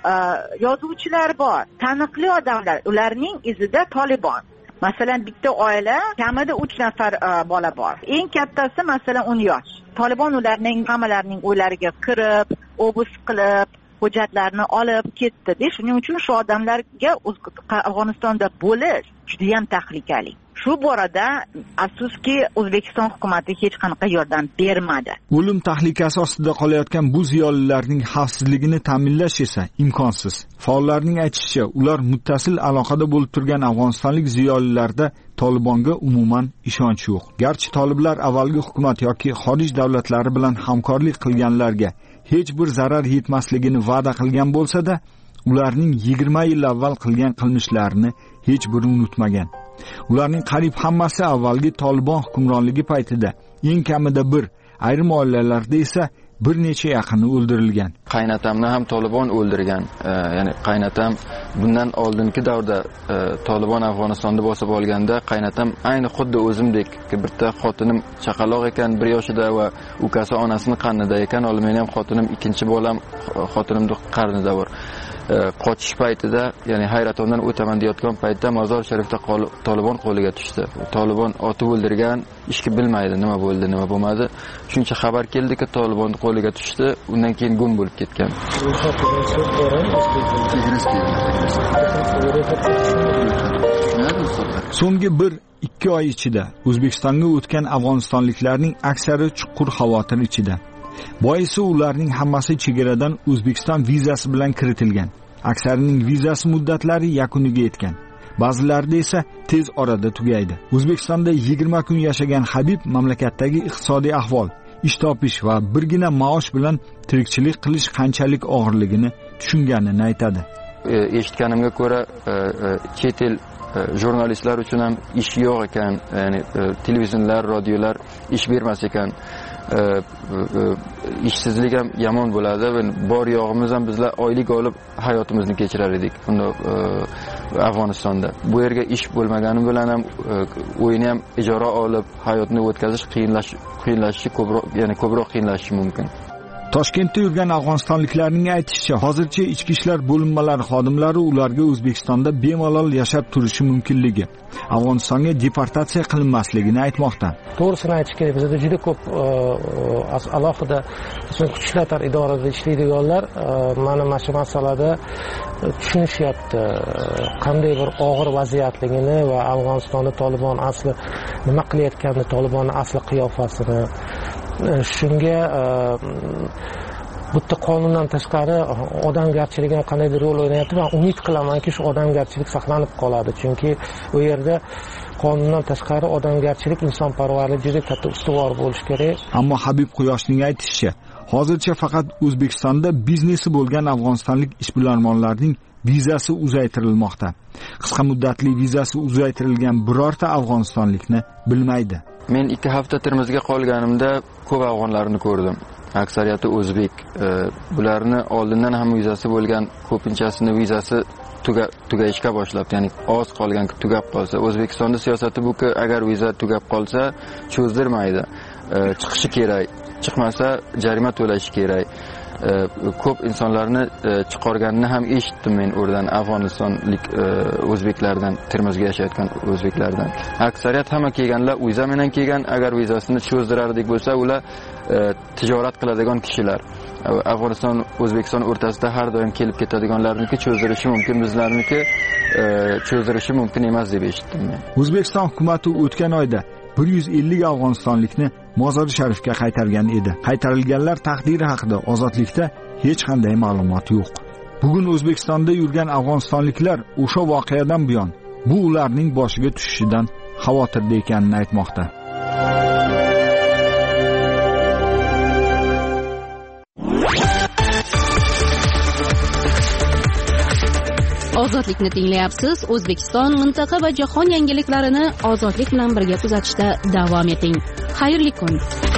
yozuvchilar bor, taniqli odamlar, ularning izida Tolibon. Masalan, bitta oila kamida 3 nafar bola bor. Eng kattasi masalan 10 yosh. Tolibon ularning hammalarining uylariga kirib, obus qilib, hujjatlarni olib ketdi. Shuning uchun shu odamlarga Afg'onistonda bo'lish juda ham tahlikali. Shu borada afsuski O'zbekiston hukumatı hech qanaqa yordam bermadi. O'lim tahlikasi ostida qolayotgan bu ziyolilarning xavfsizligini ta'minlash esa imkonsiz. Faollarning aytishicha, ular muttasil aloqada bo'lib turgan afg'onistonlik ziyolilarda Tolibonga umuman ishonch yo'q. Garchi toliblar avvalgi hukumat yoki xorij davlatlari bilan hamkorlik qilganlarga hech bir zarar yetmasligini va'da qilgan bo'lsa-da, ularning 20 yil avval qilgan qilmishlarini hech biri unutmagan. Ularning qariyb hammasi avvalgi Tolibon hukmronligi paytida eng kamida 1, ayrim oilalarda esa bir necha yaqini o'ldirilgan. Qaynatamni ham Tolibon o'ldirgan. Ya'ni qaynatam bundan oldingi davrda Tolibon Afg'onistonni bosib olganda qaynatam ayni xuddi o'zimdek bitta xotinim chaqaloq ekan 1 yoshida va ukasi onasini qarnida ekan, men ham xotinim ikkinchi bolam xotinimning qarnida bor. Qochish paytida, ya'ni Hayratondan o'taman deyotgan paytda Mozor Sharifda Tolibon qo'liga tushdi. Tolibon otib o'ldirgan, ishki bilmaydi nima bo'ldi, nima bo'lmadi. Shuncha xabar keldiki Tolibon qo'liga tushdi, undan keyin gum bo'lib ketgan. So'nggi 1-2 oy ichida O'zbekistonga o'tgan afg'onistonliklarning aksari chuqur xavotir ichida. Boisi ularning hammasi chegaradan O'zbekiston vizasi bilan kiritilgan. Aksarining vizasi muddatlari yakuniga yetgan. Ba'zilarida esa tez orada tugaydi. O'zbekistonda 20 kun yashagan Habib mamlakatdagi iqtisodiy ahvol, ish topish va birgina maosh bilan tirikchilik qilish qanchalik og'irligini tushunganini aytadi. Eshitganimga ko'ra, chet el jurnalistlar uchun ham ish yo'q ekan, ya'ni televizorlar, radiolar ish bermas ekan. Ishsizlik ham yomon bo'ladi va bor yo'g'imiz ham bizlar oylik olib hayotimizni kechirar edik bunda Afg'onistonda. Bu yerga ish bo'lmagani bilan ham o'yini ham ijara olib hayotni o'tkazish qiyinlashishi ko'proq qiyinlashishi mumkin. Toshkentda yurgan afg'onistonliklarning aytishicha, hozircha ichki ishlar bo'linmalari xodimlari ularga O'zbekistonda bemalol yashab turishi mumkinligi, Afg'onistonga deportatsiya qilinmasligini aytmoqda. To'g'risini aytish kerak, bizda juda ko'p alohida kuch ishlar idorasida ishlaydiganlar mana shu masalada tushunishyapti, qanday bir og'ir vaziyatligini va Afg'onistonda Tolibon asli nima qilayotganini, Tolibonning asli qiyofasini. Shunga bitta qonundan tashqari odamgarchilik ham qandaydir rol o'ynayapti. Men umid qilamanki, shu odamgarchilik saqlanib qoladi. Chunki u yerda qonundan tashqari odamgarchilik, insonparvarlik juda katta ustuvor bo'lishi kerak. Ammo Habib Quyoshning aytishicha, hozircha faqat O'zbekistonda biznesi bo'lgan afg'onistonlik ishbilarmonlarning vizasi uzaytirilmoqda. Qisqa muddatli vizasi uzaytirilgan birorta afg'onistonlikni bilmaydi. Men 2 hafta Termizga qolganimda ko'p afg'onlarni ko'rdim. Aksariyati o'zbek. Bularni oldindan ham vizasi bo'lgan, ko'pinchasini vizasi tugayishga boshlabdi. Ya'ni oz qolgan, tugab qolsa, O'zbekistonda siyosati buki agar viza tugab qolsa, cho'zdirmaydi. Chiqishi kerak. Chiqmasa jarima to'lashi kerak. Ko'p insonlarni chiqarganini ham eshitdim men o'rdan Afg'onistonlik o'zbeklardan, Termizga yashayotgan o'zbeklardan. Aksariyat hamma kelganlar viza bilan kelgan, agar vizasini cho'zdirardik bo'lsa, ular tijorat qiladigan kishilar. Afg'oniston O'zbekiston o'rtasida har doim kelib ketadiganlarniki cho'zdirishi mumkin, bizlarniki cho'zdirishi mumkin emas deb eshitdim men. O'zbekiston hukumatı o'tgan oyda 150 afg'onistonlikni Mozor Sharifga qaytargan edi. Qaytarilganlar taqdiri haqida ozodlikda hech qanday ma'lumot yo'q. Bugun O'zbekistonda yurgan afg'onistonliklar o'sha voqeadan buyon bu ularning boshiga tushishidan xavotirda ekanini aytmoqda. Ozodlikni tinglayapsiz. O'zbekiston, mintaqa va jahon yangiliklarini ozodlik bilan birga kuzatishda davom eting. Xayrli kun.